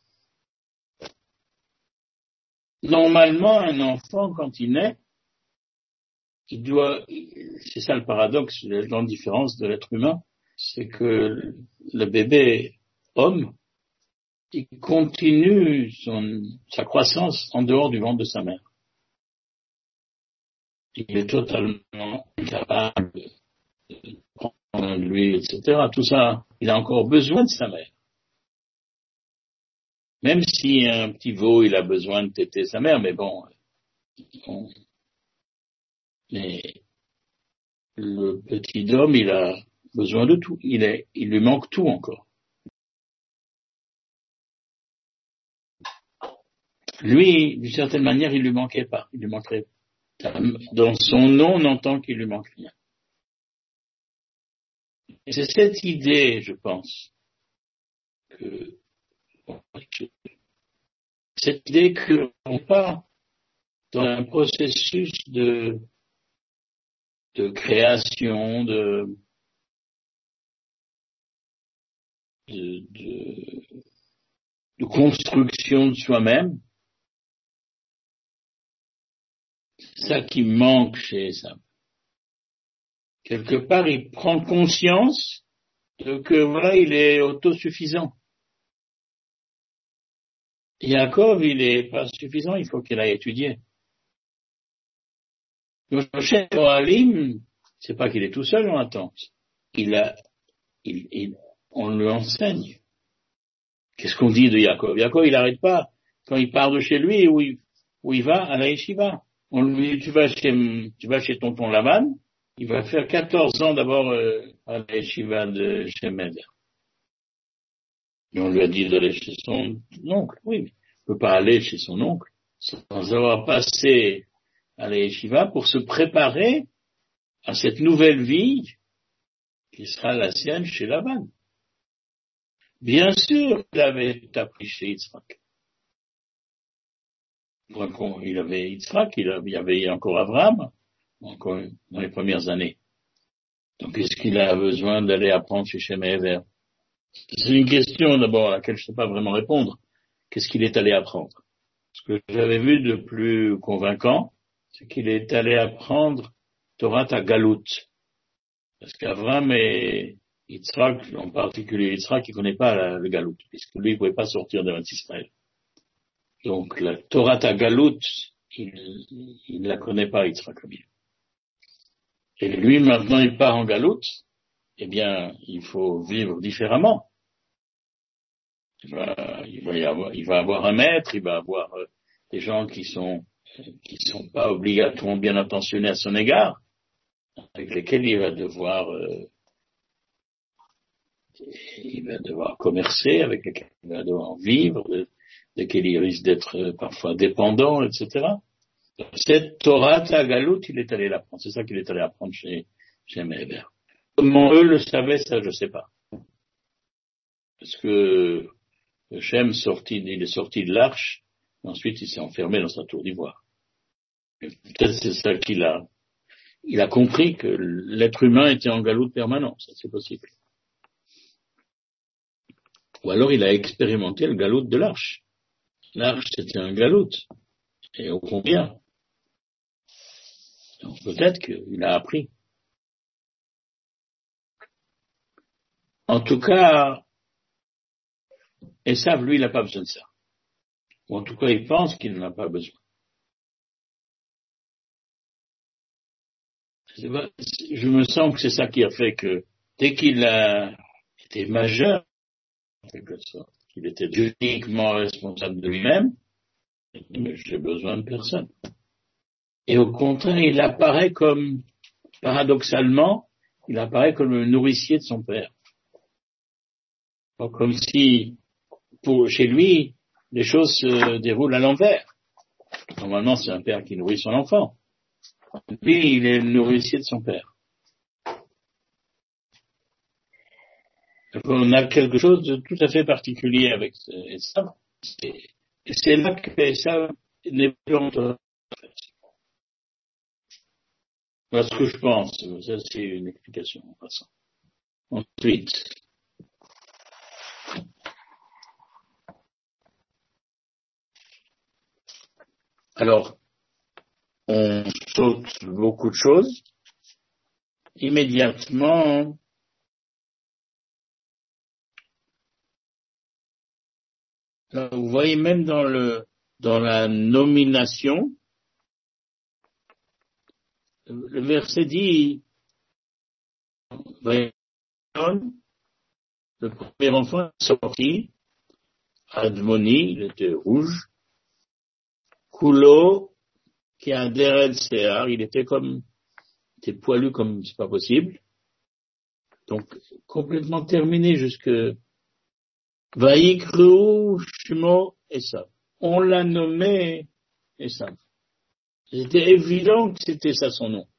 Normalement, un enfant, quand il naît, il doit, c'est ça le paradoxe, la grande différence de l'être humain, c'est que le bébé homme, il continue son, sa croissance en dehors du ventre de sa mère. Il est totalement incapable de prendre soin de lui, et cetera. Tout ça, il a encore besoin de sa mère. Même si un petit veau, il a besoin de téter sa mère, mais bon, bon mais le petit homme, il a besoin de tout. Il est, il lui manque tout encore. Lui, d'une certaine manière, il lui manquait pas. Il lui manquerait. Dans son nom, on entend qu'il lui manque rien. Et c'est cette idée, je pense, que, cette idée que on part dans un processus de, de création, de, de, de, de construction de soi-même, c'est ça qui manque chez Esav. Quelque part, il prend conscience de que voilà, il est autosuffisant. Yaakov, il est pas suffisant, il faut qu'il aille étudier. Moshe Ohalim, c'est pas qu'il est tout seul en attente. Il a, il, il, on lui enseigne. Qu'est-ce qu'on dit de Yaakov? Yaakov, il n'arrête pas. Quand il part de chez lui, où il, où il va, à la yeshiva. On lui dit, tu vas chez, tu vas chez tonton Lavan, il va faire quatorze ans d'abord euh, à la yeshiva de Shem Eder. Et on lui a dit d'aller chez son oncle. Oui, mais il ne peut pas aller chez son oncle sans avoir passé à la yeshiva pour se préparer à cette nouvelle vie qui sera la sienne chez Lavan. Bien sûr, il avait appris chez Yitzhak. Il avait Yitzhak, il y avait encore Abraham, encore dans les premières années. Donc, est-ce qu'il a besoin d'aller apprendre chez Shem Ever? C'est une question d'abord à laquelle je ne sais pas vraiment répondre. Qu'est-ce qu'il est allé apprendre? Ce que j'avais vu de plus convaincant, c'est qu'il est allé apprendre Torah Galout. Parce qu'Abraham et Yitzhak, en particulier Yitzhak, il ne connaît pas le Galout, puisque lui, il ne pouvait pas sortir de Israël. Donc, la Torah Galout, il ne la connaît pas, Yitzhak bien. Et lui, maintenant, il part en Galout, eh bien, il faut vivre différemment. Il va, il va, y avoir, il va avoir un maître, il va avoir euh, des gens qui sont qui sont pas obligatoirement bien intentionnés à son égard, avec lesquels il va devoir euh, il va devoir commercer, avec lesquels il va devoir vivre, de, desquels il risque d'être euh, parfois dépendant, et cetera. Cette Torah Galout, il est allé l'apprendre. C'est ça qu'il est allé apprendre chez chez Meber. Comment eux le savaient, ça je sais pas. Parce que Shem sorti, il est sorti de l'arche, et ensuite il s'est enfermé dans sa tour d'ivoire. Et peut-être c'est ça qu'il a, il a compris que l'être humain était en galoute permanent, ça c'est possible. Ou alors il a expérimenté le galoute de l'arche. L'arche c'était un galoute, et au combien. Donc peut-être qu'il a appris. En tout cas, Esav, lui, il n'a pas besoin de ça. Ou en tout cas, il pense qu'il n'en a pas besoin. Je me sens que c'est ça qui a fait que dès qu'il a été majeur, en quelque sorte, qu'il était uniquement responsable de lui-même, mais j'ai besoin de personne. Et au contraire, il apparaît comme, paradoxalement, il apparaît comme le nourricier de son père. Donc, comme si, pour, chez lui, les choses se déroulent à l'envers. Normalement, c'est un père qui nourrit son enfant. Lui, il est le nourricier de son père. Donc, on a quelque chose de tout à fait particulier avec ça. c'est là que ça n'est plus entre. Voilà ce que je pense. Ça, c'est une explication en passant. Ensuite, alors, on saute beaucoup de choses. Immédiatement, là, vous voyez même dans le dans la nomination, le verset dit, le premier enfant est sorti, Admoni, il était rouge, Kulo, qui a un Dered Sear, il était comme, il était poilu comme c'est pas possible, donc complètement terminé jusque Vaikru Shmo Esav. On l'a nommé Esav. C'était évident que c'était ça son nom.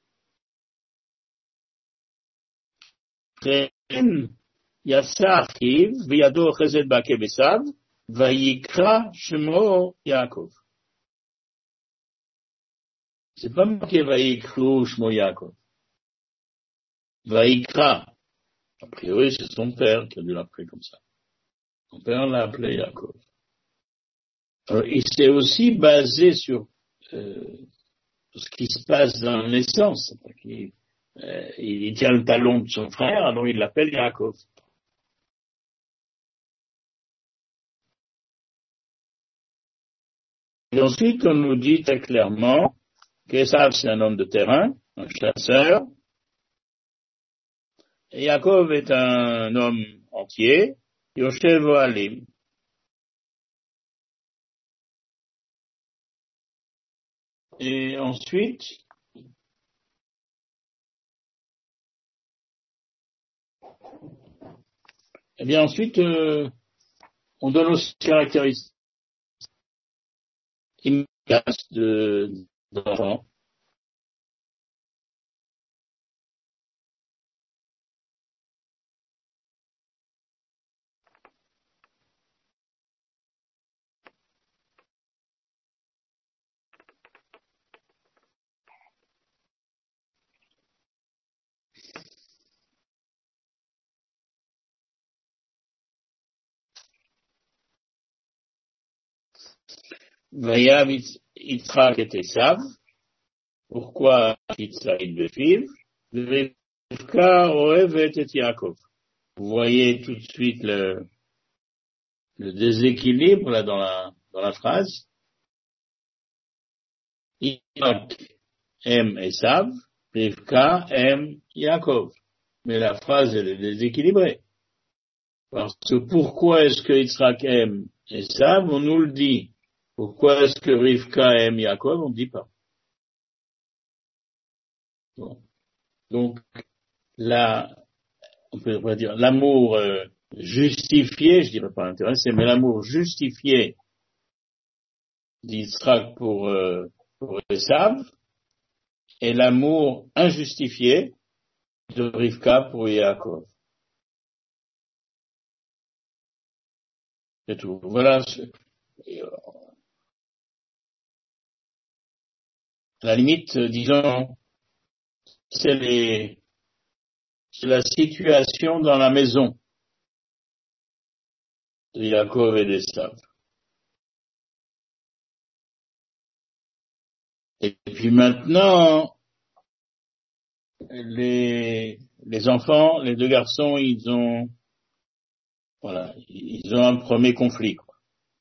Yassa Achiv, V'yado Chesed Ba'akev Esav, Vayikra Shmo Yaakov. C'est pas marqué Vayikru Shmo Yaakov. Vayikra. A priori, c'est son père qui a dû l'appeler comme ça. Son père l'a appelé Yaakov. Alors, il s'est aussi basé sur euh, ce qui se passe dans la naissance. Il, euh, il tient le talon de son frère, alors il l'appelle Yaakov. Et ensuite, on nous dit très clairement qu'Esav, c'est un homme de terrain, un chasseur, et Yaakov est un homme entier, Yoshev Ohalim. Et ensuite, eh bien ensuite, euh, on donne aussi caractéristiques immédiates de, de l'enfant. Vayav Yitzhak et Esav. Pourquoi Yitzhak il veut suivre? Rivka Ohevet et Yaakov. Vous voyez tout de suite le, le déséquilibre là dans la dans la phrase. Yitzhak aime Esav, Rivka aime Yaakov. Mais la phrase elle est déséquilibrée. Parce que pourquoi est-ce que Yitzhak aime Esav? On nous le dit. Pourquoi est-ce que Rivka aime Yaakov? On ne dit pas. Bon. Donc, là, on peut pas dire l'amour euh, justifié, je dirais pas intéressé, mais l'amour justifié d'Yitzhak pour, euh, pour Esav et l'amour injustifié de Rivka pour Yaakov. C'est tout. Voilà. À la limite, disons, c'est les, c'est la situation dans la maison de Yaakov et d'Esav. Et puis maintenant, les, les enfants, les deux garçons, ils ont, voilà, ils ont un premier conflit, quoi.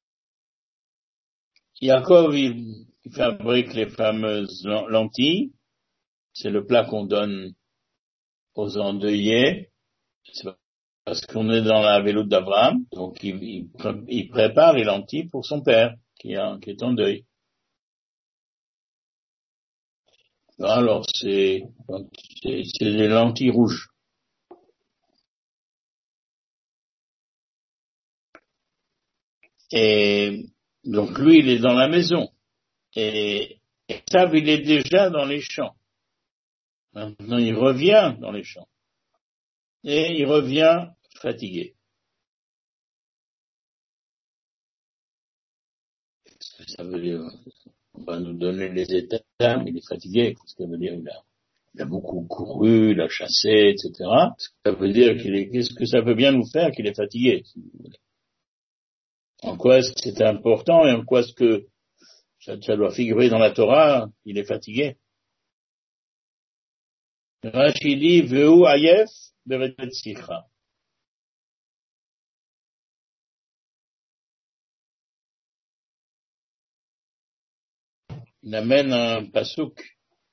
Yaakov, il, il fabrique les fameuses lentilles. C'est le plat qu'on donne aux endeuillés. C'est parce qu'on est dans la veloute d'Abraham. Donc, il, il, il prépare les lentilles pour son père, qui, a, qui est en deuil. Alors, c'est, c'est, c'est des lentilles rouges. Et donc, lui, il est dans la maison. Et Esav, il est déjà dans les champs. Maintenant, il revient dans les champs. Et il revient fatigué. Qu'est-ce que ça veut dire? On va nous donner les états d'âme, il est fatigué. Qu'est-ce que ça veut dire? Il a, il a beaucoup couru, il a chassé, et cetera. Ça veut dire qu'il est, qu'est-ce que ça veut bien nous faire qu'il est fatigué? En quoi est-ce que c'est important et en quoi est-ce que ça, ça doit figurer dans la Torah? Il est fatigué. Rashi dit, Veu ayef beretet sicha. Il amène un pasouk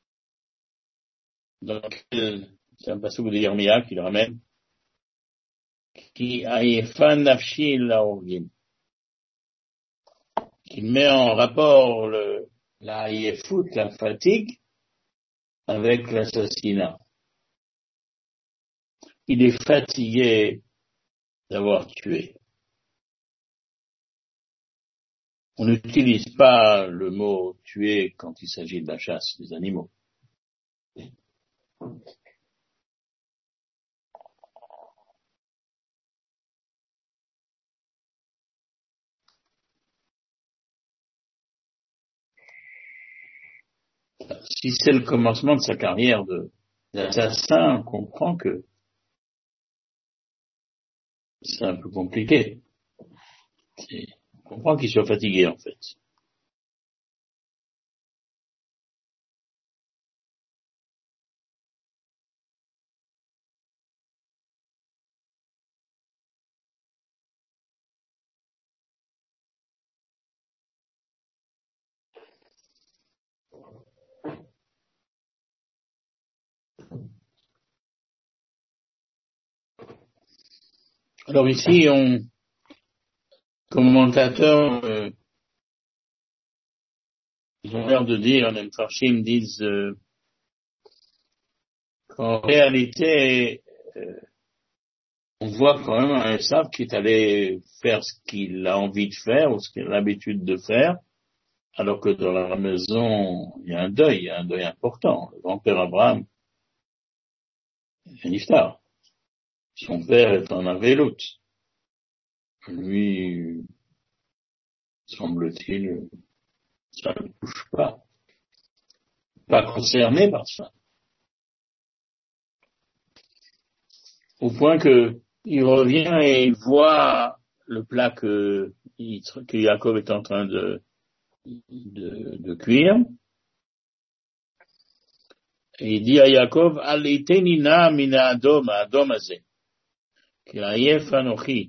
dans lequel, c'est un pasouk de Yirmiyah qu'il ramène, qui ayefa nafshi laorgim, qui met en rapport le, la ayefut, la fatigue, avec l'assassinat. Il est fatigué d'avoir tué. On n'utilise pas le mot tuer quand il s'agit de la chasse des animaux. Si c'est le commencement de sa carrière de, d'assassin, on comprend que c'est un peu compliqué. C'est, on comprend qu'il soit fatigué, en fait. Alors ici, on, commentateurs, euh, ils ont l'air de dire, les Mfarshim disent, euh, qu'en réalité, euh, on voit quand même un Esav qui est allé faire ce qu'il a envie de faire ou ce qu'il a l'habitude de faire, alors que dans la maison, il y a un deuil, il y a un deuil important. Le grand-père Abraham est niftar. Son père est en Avélout. Lui, semble-t-il, ça ne le touche pas. Pas concerné par ça. Au point que il revient et il voit le plat que, que Jacob est en train de, de, de cuire. Et il dit à Jacob, Alitenina mina adom, adom azeh. Ki ayef anochi.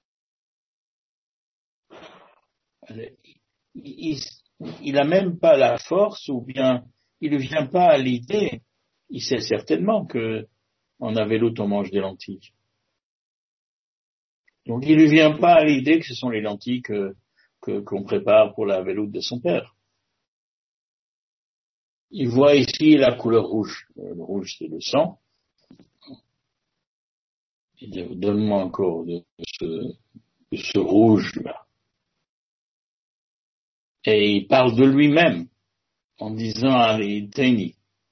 Il, il a même pas la force, ou bien, il ne vient pas à l'idée. Il sait certainement que en Avélout on mange des lentilles. Donc il ne vient pas à l'idée que ce sont les lentilles que, que, qu'on prépare pour la Avélout de son père. Il voit ici la couleur rouge. Le rouge, c'est le sang. Il dit, donne-moi encore de ce, de ce rouge-là. Et il parle de lui-même en disant à l'Iteni.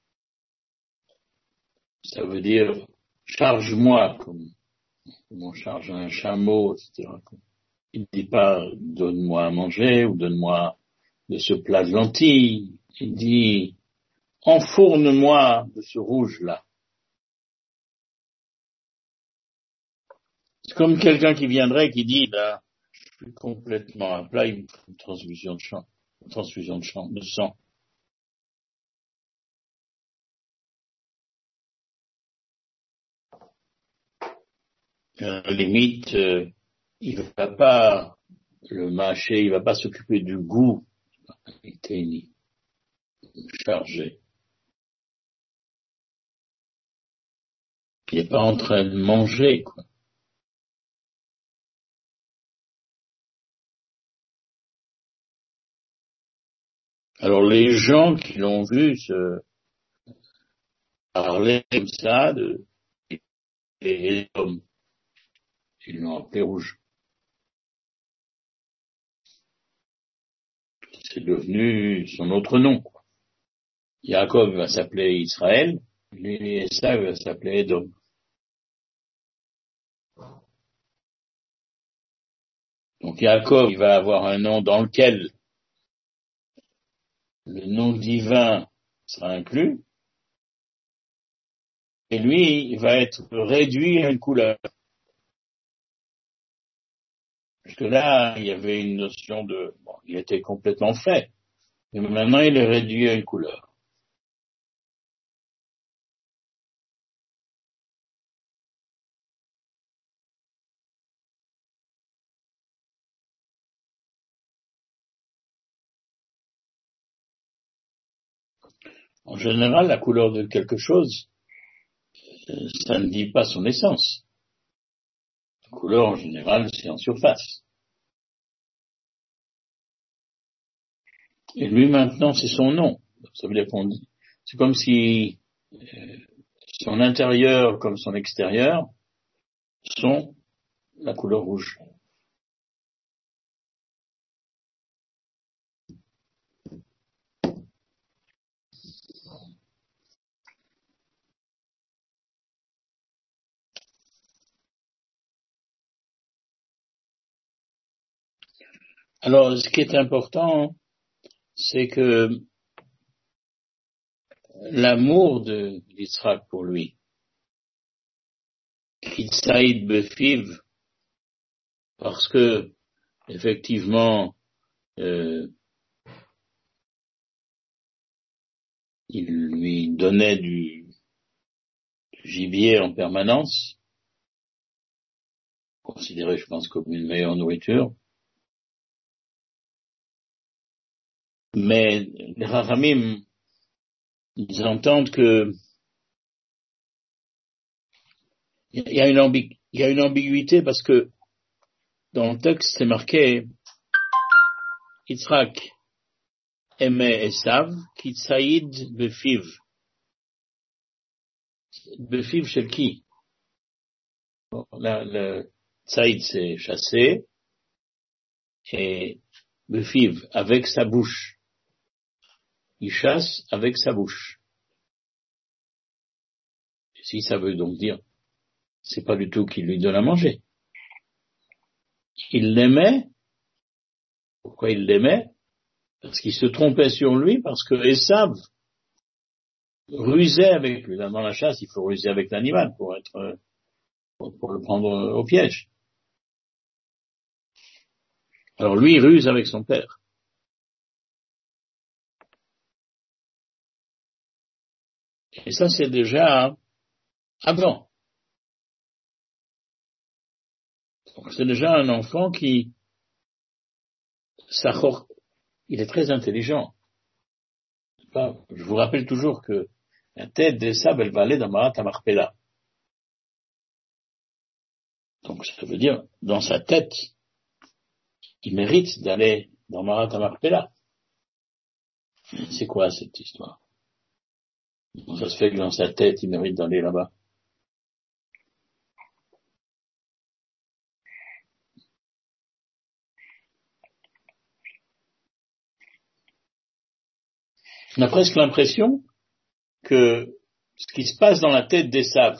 Ça veut dire, charge-moi comme, comme on charge un chameau, et cetera. Il ne dit pas, donne-moi à manger ou donne-moi de ce plat de lentilles. Il dit, enfourne-moi de ce rouge-là. C'est comme quelqu'un qui viendrait et qui dit, là, je suis complètement à plat, il me faut une transfusion de sang, une transfusion de sang, de sang. À la limite, euh, il va pas le mâcher, il va pas s'occuper du goût. Il était chargé. Il n'est pas en train de manger, quoi. Alors les gens qui l'ont vu se parler comme ça de les hommes, ils l'ont appelé rouge. C'est devenu son autre nom, quoi. Jacob va s'appeler Israël, Esav va s'appeler Edom. Donc Jacob, il va avoir un nom dans lequel le nom divin sera inclus, et lui, il va être réduit à une couleur. Jusque-là, il y avait une notion de... Bon, il était complètement fait, mais maintenant, il est réduit à une couleur. En général, la couleur de quelque chose, ça ne dit pas son essence. La couleur, en général, c'est en surface. Et lui, maintenant, c'est son nom. Ça veut dire qu'on dit, c'est comme si euh, son intérieur comme son extérieur sont la couleur rouge. Alors, ce qui est important, c'est que l'amour de Yitzhak pour lui, qu'il saïd befiv, parce que, effectivement, euh, il lui donnait du, du gibier en permanence, considéré, je pense, comme une meilleure nourriture. Mais les Rachamim, ils entendent que il y a une ambi- il y a une ambiguïté parce que dans le texte c'est marqué Yitzhak aimait Esav, qui tsaïd befiv. Befiv chez qui? Bon, là, le tsaïd c'est chasser et befiv avec sa bouche. Il chasse avec sa bouche. Et si ça veut donc dire, c'est pas du tout qu'il lui donne à manger. Il l'aimait. Pourquoi il l'aimait? Parce qu'il se trompait sur lui, parce que Esav rusait avec lui. Dans la chasse, il faut ruser avec l'animal pour être, pour, pour le prendre au piège. Alors lui, il ruse avec son père. Et ça, c'est déjà avant. Donc, c'est déjà un enfant qui, ça, il est très intelligent. Je vous rappelle toujours que la tête d'Esav, elle va aller dans Marat Marpella. Donc, ça veut dire, dans sa tête, il mérite d'aller dans Marat Marpella. C'est quoi cette histoire? Comment ça se fait que dans sa tête, il mérite d'aller là-bas? On a presque l'impression que ce qui se passe dans la tête d'Esav,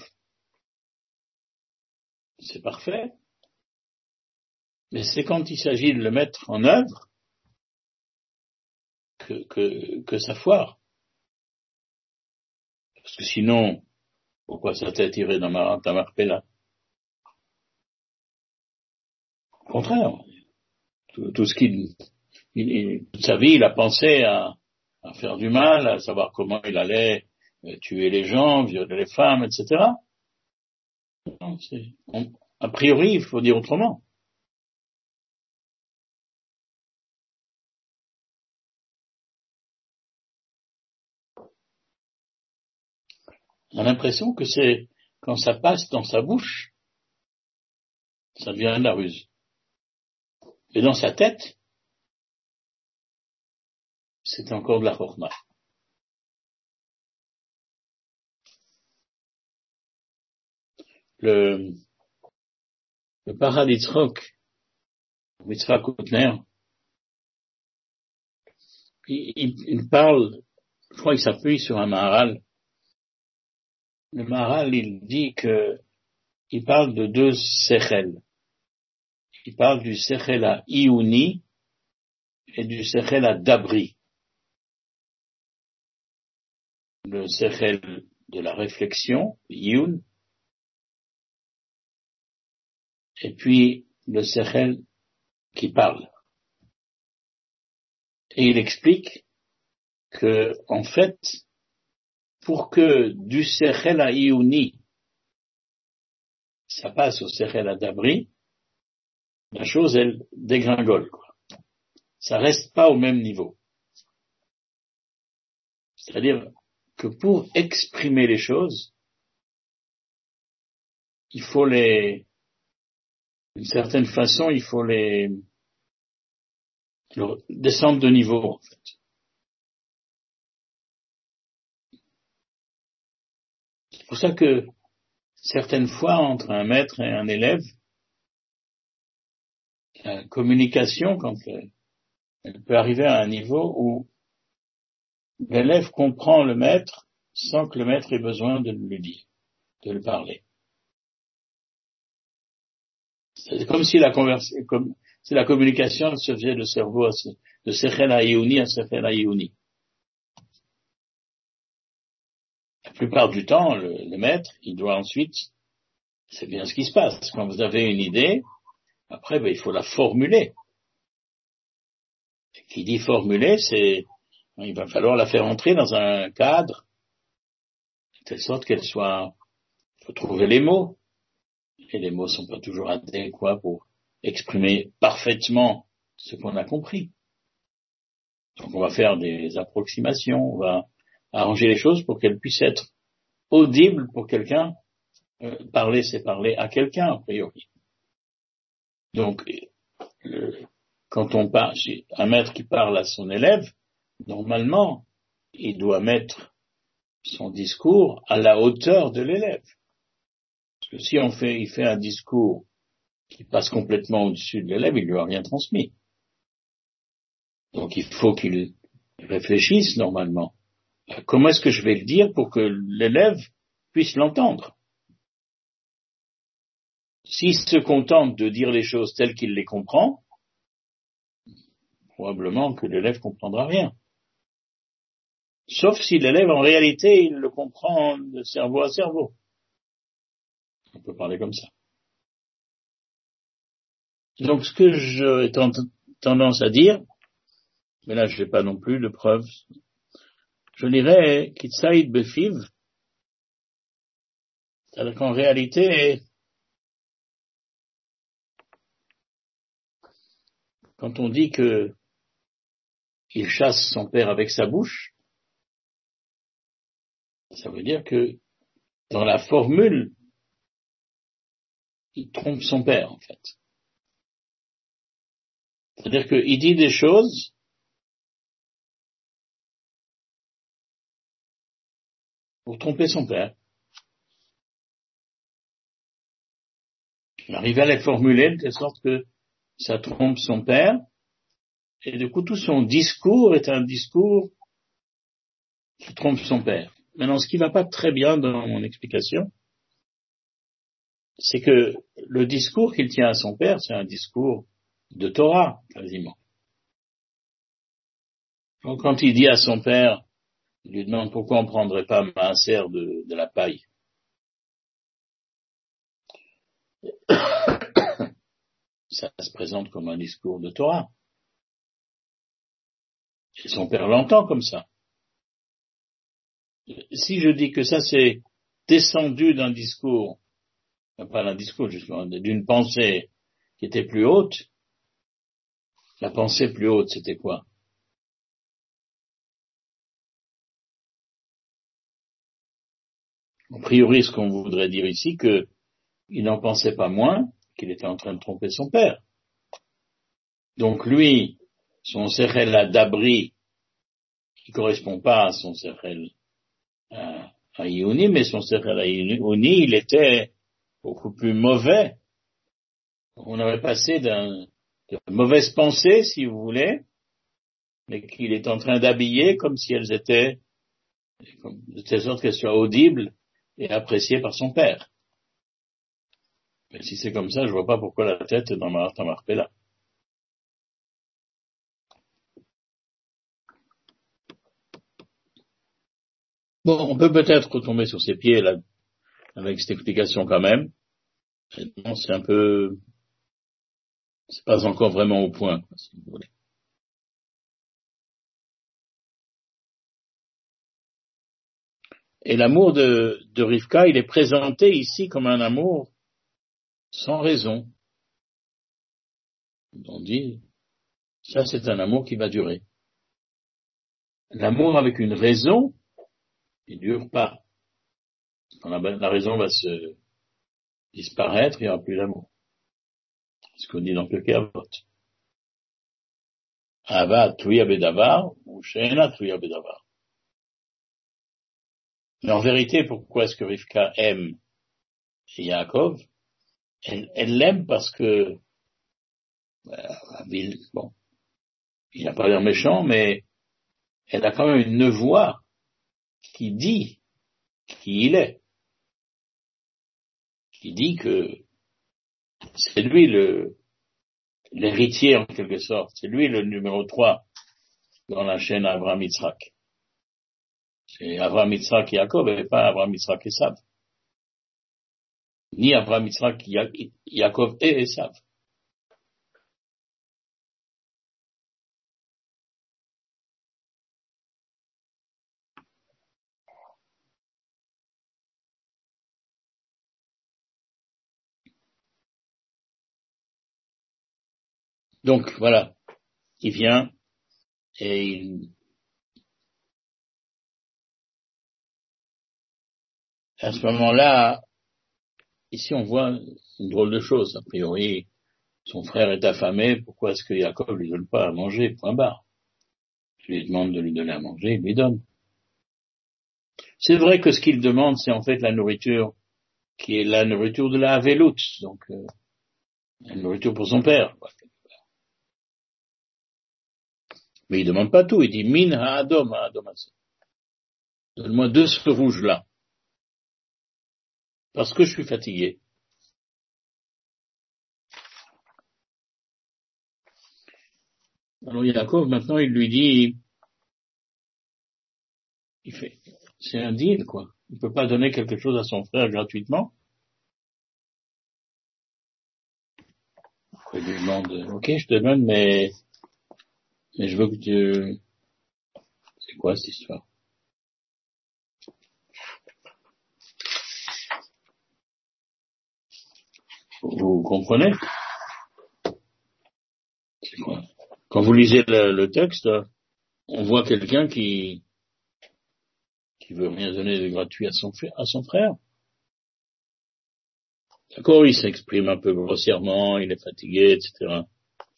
c'est parfait, mais c'est quand il s'agit de le mettre en œuvre que, que, que ça foire. Parce que sinon, pourquoi sa tête irait dans Marat Marpella? Au contraire, tout, tout ce qu'il, il, toute sa vie, il a pensé à, à faire du mal, à savoir comment il allait tuer les gens, violer les femmes, et cetera. Non, c'est, on, a priori, il faut dire autrement. On a l'impression que c'est quand ça passe dans sa bouche, ça devient de la ruse. Et dans sa tête, c'est encore de la chorma. Le, le Paraditzrok, Mitzvah Koutner, il, il, il parle, je crois qu'il s'appuie sur un Maharal. Le Maharal, il dit que, il parle de deux sechel. Il parle du sechel à Iouni et du sechel à Dabri. le sechel de la réflexion, yun, et puis le sechel qui parle. Et il explique que, en fait, pour que du sechel à yuni, ça passe au sechel à dabri, la chose, elle dégringole, quoi. Ça reste pas au même niveau. C'est-à-dire que pour exprimer les choses, il faut les, d'une certaine façon, il faut les, les descendre de niveau, en fait. C'est pour ça que certaines fois, entre un maître et un élève, la communication, quand elle peut arriver à un niveau où l'élève comprend le maître sans que le maître ait besoin de lui dire, de le parler. C'est comme si la conversation, comme si la communication se faisait de cerveau à, de sechel à yuni à sechel à yuni. La plupart du temps, le, le maître, il doit ensuite, c'est bien ce qui se passe. Quand vous avez une idée, après, ben, il faut la formuler. Et qui dit formuler, c'est, il va falloir la faire entrer dans un cadre, de telle sorte qu'elle soit, il faut trouver les mots. Et les mots sont pas toujours adéquats pour exprimer parfaitement ce qu'on a compris. Donc on va faire des approximations, on va arranger les choses pour qu'elles puissent être audibles pour quelqu'un. Euh, parler, c'est parler à quelqu'un, a priori. Donc, le, quand on parle, un maître qui parle à son élève, normalement, il doit mettre son discours à la hauteur de l'élève. Parce que si on fait, il fait un discours qui passe complètement au-dessus de l'élève, il lui a rien transmis. Donc il faut qu'il réfléchisse normalement. Comment est-ce que je vais le dire pour que l'élève puisse l'entendre? S'il se contente de dire les choses telles qu'il les comprend, probablement que l'élève comprendra rien. Sauf si l'élève, en réalité, il le comprend de cerveau à cerveau. On peut parler comme ça. Donc ce que j'ai tendance à dire, mais là je n'ai pas non plus de preuves, je dirais Kitsaïd Befiv, c'est-à-dire qu'en réalité, quand on dit que il chasse son père avec sa bouche, ça veut dire que dans la formule, il trompe son père, en fait. C'est-à-dire qu'il dit des choses pour tromper son père. Il arrive à les formuler de telle sorte que ça trompe son père, et du coup tout son discours est un discours qui trompe son père. Maintenant, ce qui ne va pas très bien dans mon explication, c'est que le discours qu'il tient à son père, c'est un discours de Torah, quasiment. Donc, quand il dit à son père, il lui demande pourquoi on ne prendrait pas un cerf de, de la paille. Ça se présente comme un discours de Torah. Et son père l'entend comme ça. Si je dis que ça c'est descendu d'un discours, pas d'un discours justement, d'une pensée qui était plus haute, la pensée plus haute c'était quoi? A priori, ce qu'on voudrait dire ici, que il n'en pensait pas moins qu'il était en train de tromper son père. Donc lui, son sechel à d'abri, qui correspond pas à son sechel à, à Ioni, mais son sechel à Ioni, il était beaucoup plus mauvais. On avait passé d'un, de mauvaises pensées, si vous voulez, mais qu'il est en train d'habiller comme si elles étaient, de telle sorte qu'elles soient audibles et appréciées par son père. Mais si c'est comme ça, je vois pas pourquoi la tête est dans Marat Marpella. Bon, on peut peut-être retomber sur ses pieds là, avec cette explication quand même. Non, c'est un peu, c'est pas encore vraiment au point, si vous voulez. Et l'amour de, de Rivka, il est présenté ici comme un amour sans raison. On dit, ça c'est un amour qui va durer. L'amour avec une raison, il dure pas. Quand la, la raison va se disparaître, il n'y aura plus d'amour. C'est ce qu'on dit dans Pirkei Avot. Ava tluya bedavar ou she'ena tluya bedavar. Mais en vérité, pourquoi est-ce que Rivka aime Yaakov? Elle, elle l'aime parce que, euh, bon, il n'a pas l'air méchant, mais elle a quand même une voix qui dit qui il est, qui dit que c'est lui le l'héritier en quelque sorte, c'est lui le numéro trois dans la chaîne Abraham Yitzhak. C'est Abraham Yitzhak et Yaakov et pas Abraham Yitzhak et Esav. Ni Abraham Yitzhak, Yaakov et Esav. Donc voilà, il vient et il, à ce moment-là, ici on voit une drôle de chose. A priori, son frère est affamé, pourquoi est-ce que Yaakov lui donne pas à manger? Point barre. Je lui demande de lui donner à manger, il lui donne. C'est vrai que ce qu'il demande, c'est en fait la nourriture qui est la nourriture de la Havelut, donc euh, la nourriture pour son père. Quoi. Mais il demande pas tout, il dit min ha'adom ha'adom ha'adom. Donne-moi deux feux rouges là, parce que je suis fatigué. Alors Yaakov, maintenant, il lui dit, il fait, c'est un deal, quoi. Il peut pas donner quelque chose à son frère gratuitement. Il lui demande, ok, je te donne, mais, mais je veux que tu, c'est quoi cette histoire? Vous comprenez? C'est quoi? Quand vous lisez le, le texte, on voit quelqu'un qui, qui veut rien donner de gratuit à son, à son frère. D'accord, il s'exprime un peu grossièrement, il est fatigué, et cetera.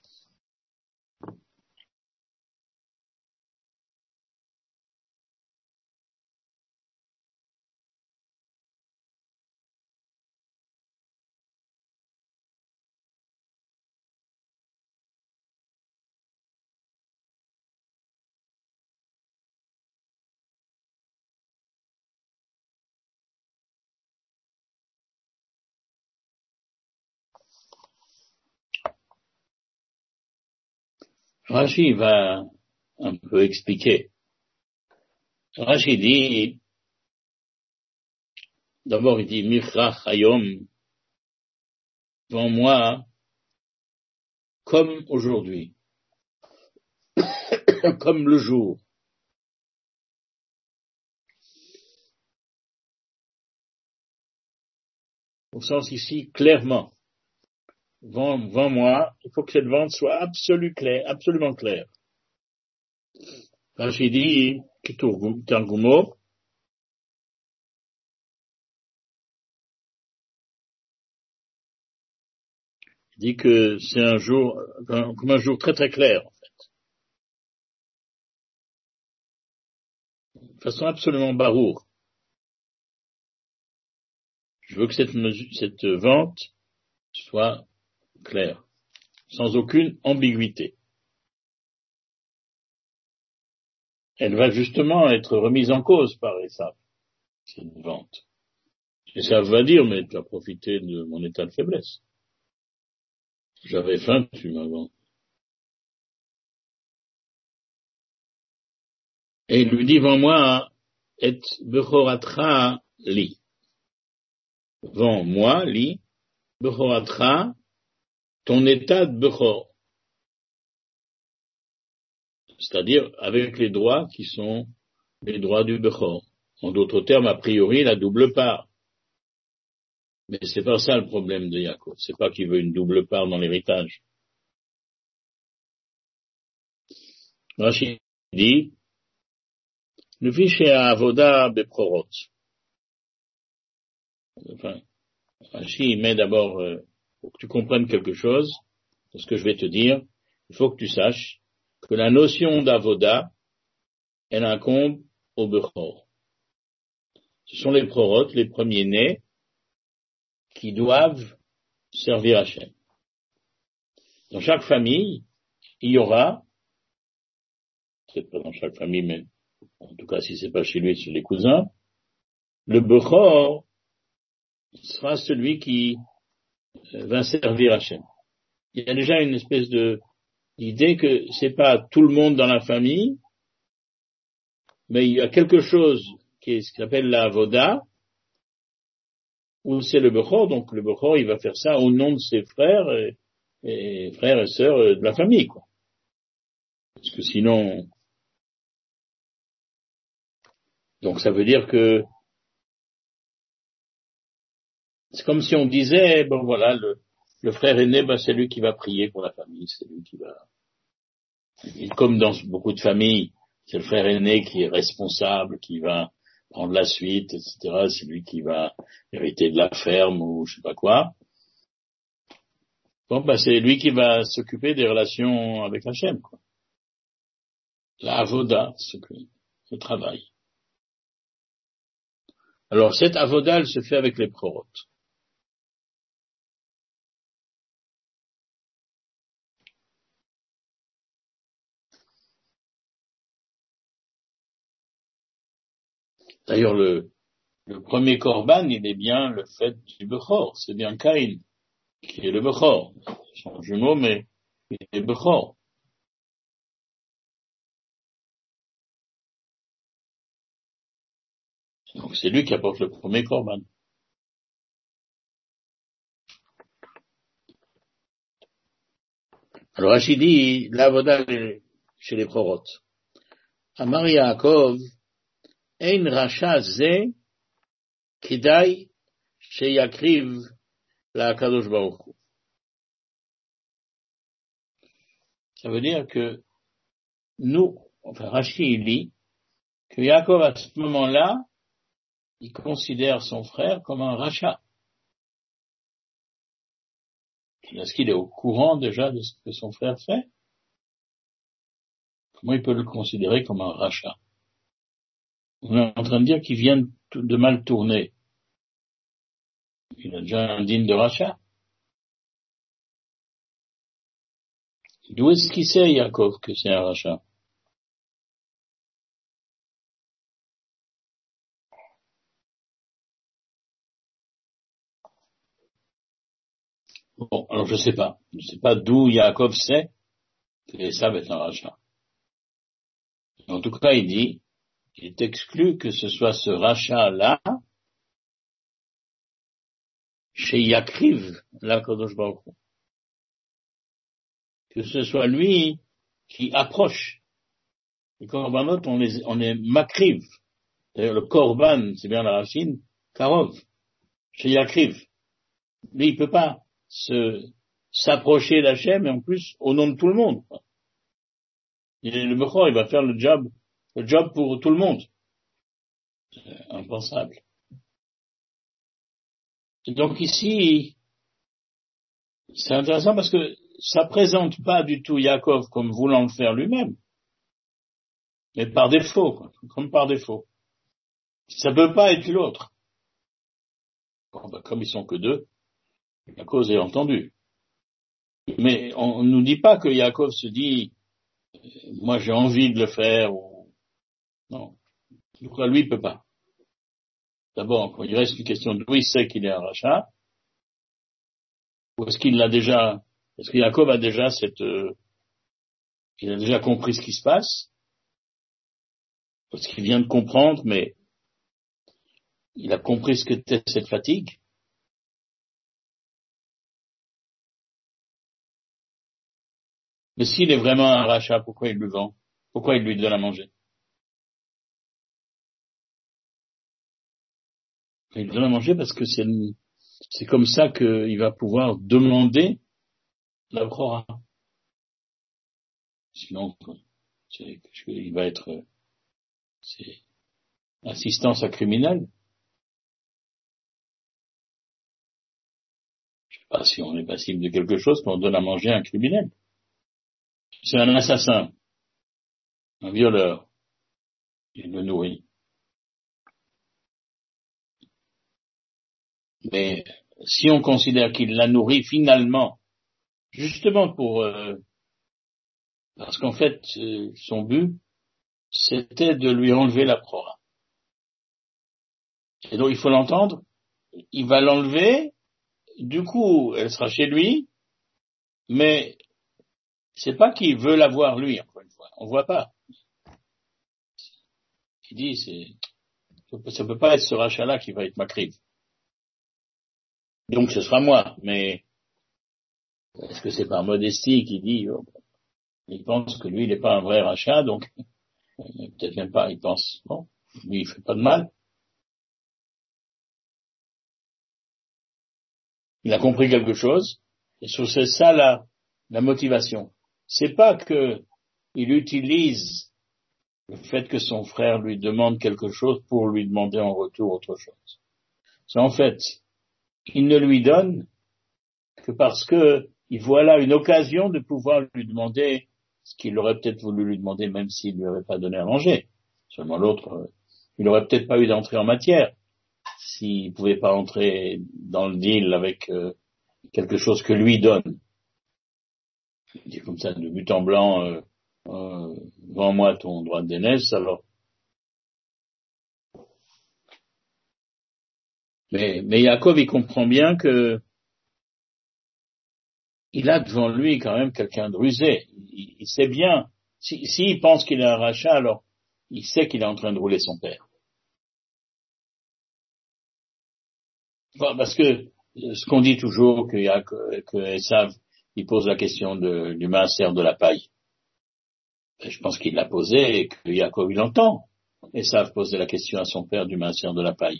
Rashi va un peu expliquer. Rashi dit, d'abord il dit, Mirach Hayom, devant moi, comme aujourd'hui, comme le jour. Au sens ici, clairement. Devant, devant moi, il faut que cette vente soit absolue claire, absolument claire. Rashi dit, Targumo, dit que c'est un jour, comme un jour très très clair, en fait. De façon absolument barour. Je veux que cette, cette vente soit claire, sans aucune ambiguïté. Elle va justement être remise en cause par Esav, cette vente. Esav va dire, mais tu as profité de mon état de faiblesse. J'avais faim, tu m'as vendu. Et il lui dit, vends-moi et Bechoratra li. Vends moi, li, Bechoratra, ton état de Bechor. C'est-à-dire avec les droits qui sont les droits du Bechor. En d'autres termes, a priori, la double part. Mais c'est pas ça le problème de Yaakov. C'est pas qu'il veut une double part dans l'héritage. Rashi dit, le fichier à Avoda Beprorot. Enfin, Rashi met d'abord, euh, pour que tu comprennes quelque chose, de ce que je vais te dire, il faut que tu saches que la notion d'Avoda, elle incombe au Bechor. Ce sont les prorotes, les premiers-nés, qui doivent servir Hachem. Dans chaque famille, il y aura, c'est pas dans chaque famille, mais en tout cas si c'est pas chez lui, chez les cousins, le Bechor sera celui qui va servir Hachem. Il y a déjà une espèce de d'idée que c'est pas tout le monde dans la famille, mais il y a quelque chose qui est ce qu'on appelle la Avoda, où c'est le Bechor, donc le Bechor, il va faire ça au nom de ses frères et, et frères et sœurs de la famille, quoi. Parce que sinon, donc ça veut dire que c'est comme si on disait, bon voilà, le, le frère aîné, ben, c'est lui qui va prier pour la famille, c'est lui qui va, et comme dans beaucoup de familles, c'est le frère aîné qui est responsable, qui va prendre la suite, et cetera. C'est lui qui va hériter de la ferme ou je sais pas quoi. Bon, ben, c'est lui qui va s'occuper des relations avec Hachem, quoi. La avoda, ce que, le travail. Alors, cette avoda, elle se fait avec les prorotes. D'ailleurs, le, le premier korban, il est bien le fait du Bechor. C'est bien Caïn qui est le Bechor. Son jumeau, mais il est Bechor. Donc c'est lui qui apporte le premier korban. Alors Rachid dit, l'avoda chez les prorotes. Amar Yaakov, ein racha ze kidai sheyakriv la Kadosh Baruch Hu. Ça veut dire que nous, enfin Rachid dit que Yaakov à ce moment-là, il considère son frère comme un rachat. Est-ce qu'il est au courant déjà de ce que son frère fait? Comment il peut le considérer comme un rachat? On est en train de dire qu'il vient de mal tourner. Il a déjà un digne de rachat. D'où est-ce qu'il sait, Yaakov, que c'est un rachat? Bon, alors je sais pas. Je sais pas d'où Yaakov sait que Esav est un rachat. En tout cas, il dit, il est exclu que ce soit ce rachat-là, chez Yakriv, la Kadosh Baruch Hu. Que ce soit lui qui approche. Les korbanot, on les, on les makriv. D'ailleurs, le korban, c'est bien la racine, karov, chez Yakriv. Lui, il peut pas se, s'approcher d'Hachem, et en plus, au nom de tout le monde. Il est le Bechor, il va faire le job, le job pour tout le monde. C'est impensable. Et donc ici, c'est intéressant parce que ça présente pas du tout Yaakov comme voulant le faire lui-même, mais par défaut, quoi, comme par défaut. Ça peut pas être l'autre. Bon, ben, comme ils sont que deux, la cause est entendue. Mais on ne nous dit pas que Yaakov se dit, moi j'ai envie de le faire, ou non. Pourquoi lui il peut pas? D'abord, il reste une question d'où il sait qu'il est un rachat, ou est-ce qu'il l'a déjà, est-ce que Yaakov a déjà cette, euh, il a déjà compris ce qui se passe, parce qu'il vient de comprendre, mais il a compris ce qu'était cette fatigue. Mais s'il est vraiment un rachat, pourquoi il lui vend? Pourquoi il lui donne à manger? Il lui donne à manger parce que c'est, c'est comme ça qu'il va pouvoir demander la brora. Sinon, c'est, il va être, c'est assistance à criminel. Je sais pas si on est passible de quelque chose quand on donne à manger à un criminel. C'est un assassin, un violeur. Il le nourrit. Mais si on considère qu'il l'a nourri finalement, justement pour euh, parce qu'en fait euh, son but c'était de lui enlever la prora. Et donc il faut l'entendre, il va l'enlever, du coup elle sera chez lui, mais c'est pas qu'il veut la voir lui, encore une fois, on voit pas. Il dit c'est ça peut pas être ce rachat-là qui va être Makriv. Donc ce sera moi, mais est-ce que c'est par modestie qu'il dit oh, il pense que lui il n'est pas un vrai rachat, donc peut-être même pas, il pense bon, lui il fait pas de mal. Il a compris quelque chose, et c'est ça la, la motivation. C'est pas que il utilise le fait que son frère lui demande quelque chose pour lui demander en retour autre chose. C'est en fait, il ne lui donne que parce que il voit là une occasion de pouvoir lui demander ce qu'il aurait peut-être voulu lui demander même s'il lui avait pas donné à manger. Seulement l'autre, il n'aurait peut-être pas eu d'entrée en matière s'il pouvait pas entrer dans le deal avec euh, quelque chose que lui donne. Il dit comme ça, de but en blanc, euh, euh, vends-moi ton droit de d'aînesse, alors. Mais, mais Yaakov, il comprend bien que il a devant lui quand même quelqu'un de rusé. Il, il sait bien, s'il si, si pense qu'il est un rachat, alors il sait qu'il est en train de rouler son père. Enfin, parce que ce qu'on dit toujours, que, Yaakov, que Esav, il pose la question de, du maaser de la paille. Je pense qu'il l'a posé et que Yaakov, il entend. Esav posait la question à son père du maaser de la paille.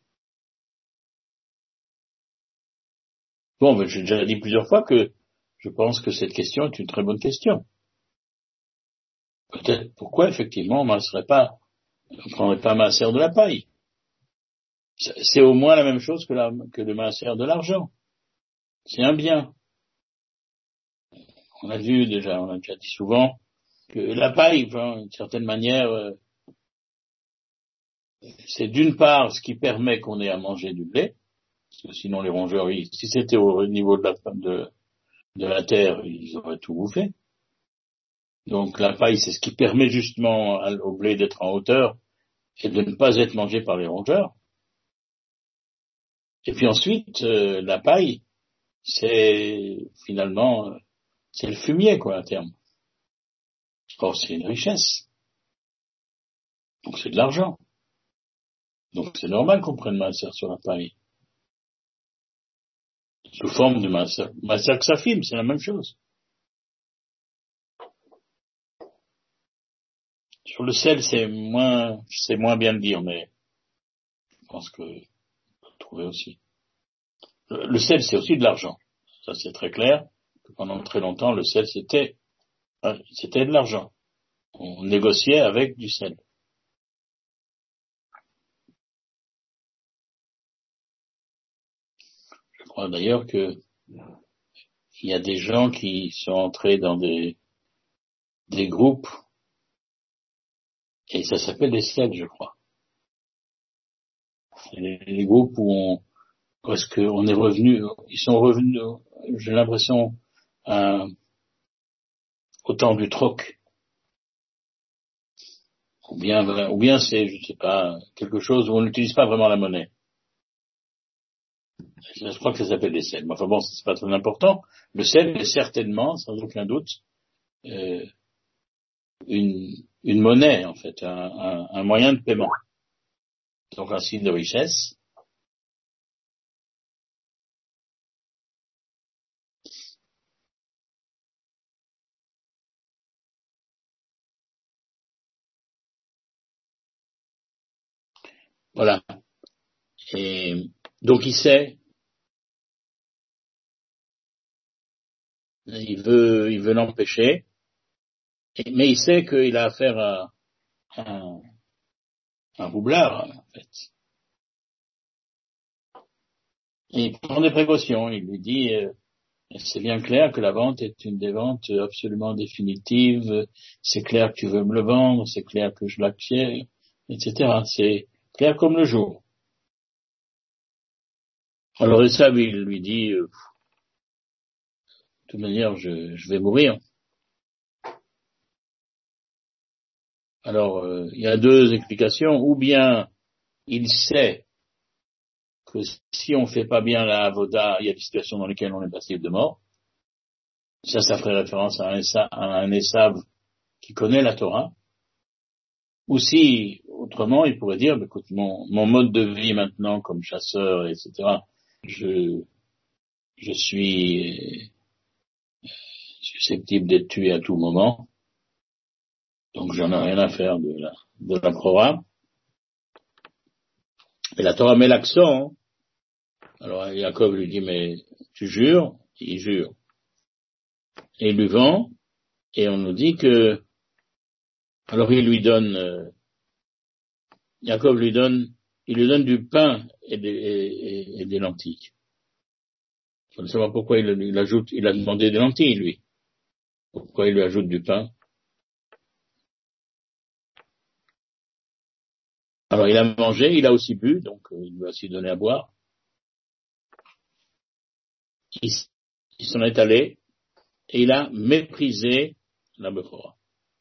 Bon, j'ai déjà dit plusieurs fois que je pense que cette question est une très bonne question. Peut-être pourquoi, effectivement, on ne serait pas, on prendrait pas maaser de la paille. C'est au moins la même chose que, la, que le maaser de l'argent. C'est un bien. On a vu déjà, on a déjà dit souvent que la paille, d'une certaine manière, euh, c'est d'une part ce qui permet qu'on ait à manger du blé, parce que sinon les rongeurs, ils, si c'était au niveau de la, de, de la terre, ils auraient tout bouffé. Donc la paille, c'est ce qui permet justement au blé d'être en hauteur et de ne pas être mangé par les rongeurs. Et puis ensuite, euh, la paille, c'est finalement, euh, c'est le fumier, quoi, à terme. Or, c'est une richesse. Donc c'est de l'argent. Donc c'est normal qu'on prenne maaser sur la paille. Sous forme de maaser. Maaser ksafim, c'est la même chose. Sur le sel, c'est moins, c'est moins bien de dire, mais je pense que on peut le trouver aussi. Le, le sel, c'est aussi de l'argent. Ça, c'est très clair. Que pendant très longtemps, le sel, c'était, c'était de l'argent. On négociait avec du sel. Je crois d'ailleurs que il y a des gens qui sont entrés dans des, des groupes, et ça s'appelle des sels, je crois. Les, les groupes où on, parce qu'on est revenu, ils sont revenus, j'ai l'impression, à, au temps du troc. Ou bien, ou bien c'est, je sais pas, quelque chose où on n'utilise pas vraiment la monnaie. Je crois que ça s'appelle des sels. Mais enfin bon, c'est pas très important. Le sel est certainement, sans aucun doute, euh, une, une monnaie, en fait, un, un, un moyen de paiement. donc un signe de richesse. Voilà. Et donc il sait, il veut, il veut l'empêcher, mais il sait qu'il a affaire à un, un roublard, en fait. Et il prend des précautions, il lui dit, euh, c'est bien clair que la vente est une des ventes absolument définitives, c'est clair que tu veux me le vendre, c'est clair que je l'acquiers, et cetera. C'est clair comme le jour. Alors Esav, il lui dit, euh, de toute manière, je, je vais mourir. Alors, euh, il y a deux explications. Ou bien, il sait que si on fait pas bien la avoda, il y a des situations dans lesquelles on est passible de mort. Ça, ça ferait référence à un, à un Esav qui connaît la Torah. Ou si, autrement, il pourrait dire, bah, écoute, mon, mon mode de vie maintenant, comme chasseur, et cetera, je, je suis susceptible d'être tué à tout moment. Donc, j'en ai rien à faire de la, de la Torah. Et la Torah met l'accent. Hein. Alors, Jacob lui dit, mais tu jures? Il jure. Et il lui vend, et on nous dit que, alors il lui donne, euh, Jacob lui donne, il lui donne du pain et des, et, et des lentilles. Je ne sais pas pourquoi il, il ajoute, il a demandé des lentilles, lui. Pourquoi il lui ajoute du pain? Alors il a mangé, il a aussi bu, donc euh, il lui a aussi donné à boire. Il, il s'en est allé, et il a méprisé la Bephora.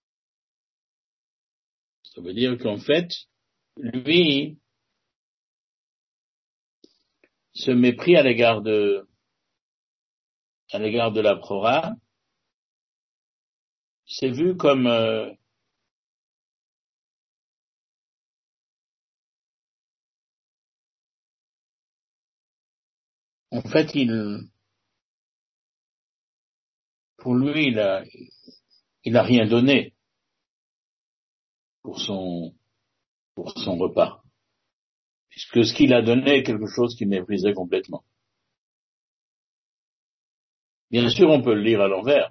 Ça veut dire qu'en fait, lui, ce mépris à l'égard de, à l'égard de la Prora, c'est vu comme euh, en fait, il, pour lui, il a, il a rien donné pour son, pour son repas, puisque ce qu'il a donné est quelque chose qu'il méprisait complètement. Bien sûr, on peut le lire à l'envers.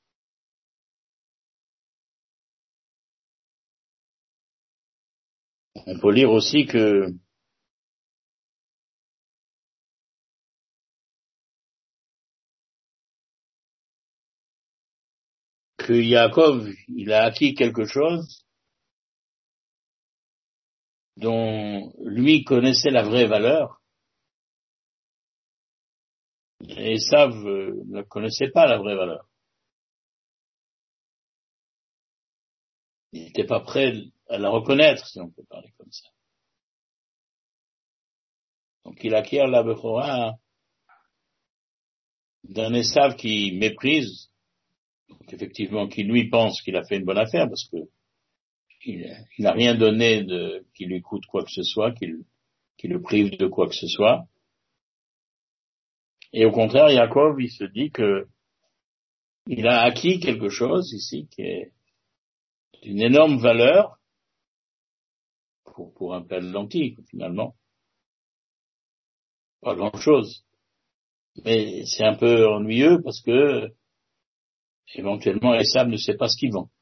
On peut lire aussi que que Yaakov, il a acquis quelque chose dont lui connaissait la vraie valeur, et Esav euh, ne connaissait pas la vraie valeur. Il n'était pas prêt à la reconnaître, si on peut parler comme ça. Donc il acquiert la Bechora d'un Esav qui méprise, donc effectivement qui lui pense qu'il a fait une bonne affaire, parce que il, il n'a rien donné de, qui lui coûte quoi que ce soit, qui, qui le prive de quoi que ce soit. Et au contraire, Yaakov, il se dit que il a acquis quelque chose ici qui est d'une énorme valeur pour, pour un père de lentilles, finalement. Pas grand chose. Mais c'est un peu ennuyeux parce que, éventuellement, Esav ne sait pas ce qu'il vend.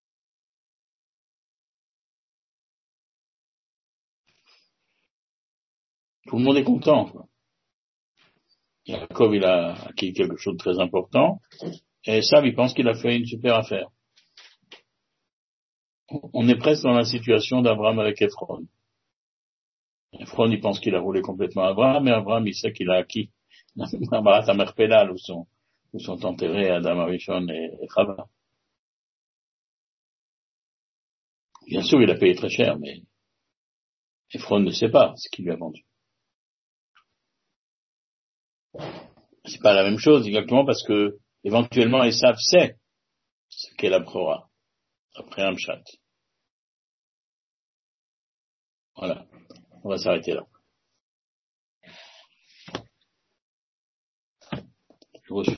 Tout le monde est content, quoi. Jacob, il a acquis quelque chose de très important. Et Esav, il pense qu'il a fait une super affaire. On est presque dans la situation d'Abraham avec Ephron. Ephron, il pense qu'il a roulé complètement Abraham, mais Abraham, il sait qu'il a acquis Marat Amerpelal, où sont, où sont enterrés Adam Arishon et, et Chava. Bien sûr, il a payé très cher, mais Ephron ne sait pas ce qu'il lui a vendu. C'est pas la même chose, exactement, parce que, éventuellement, Esav sait ce qu'est la Prora, après un pshat. Voilà. on va s'arrêter là. Je vous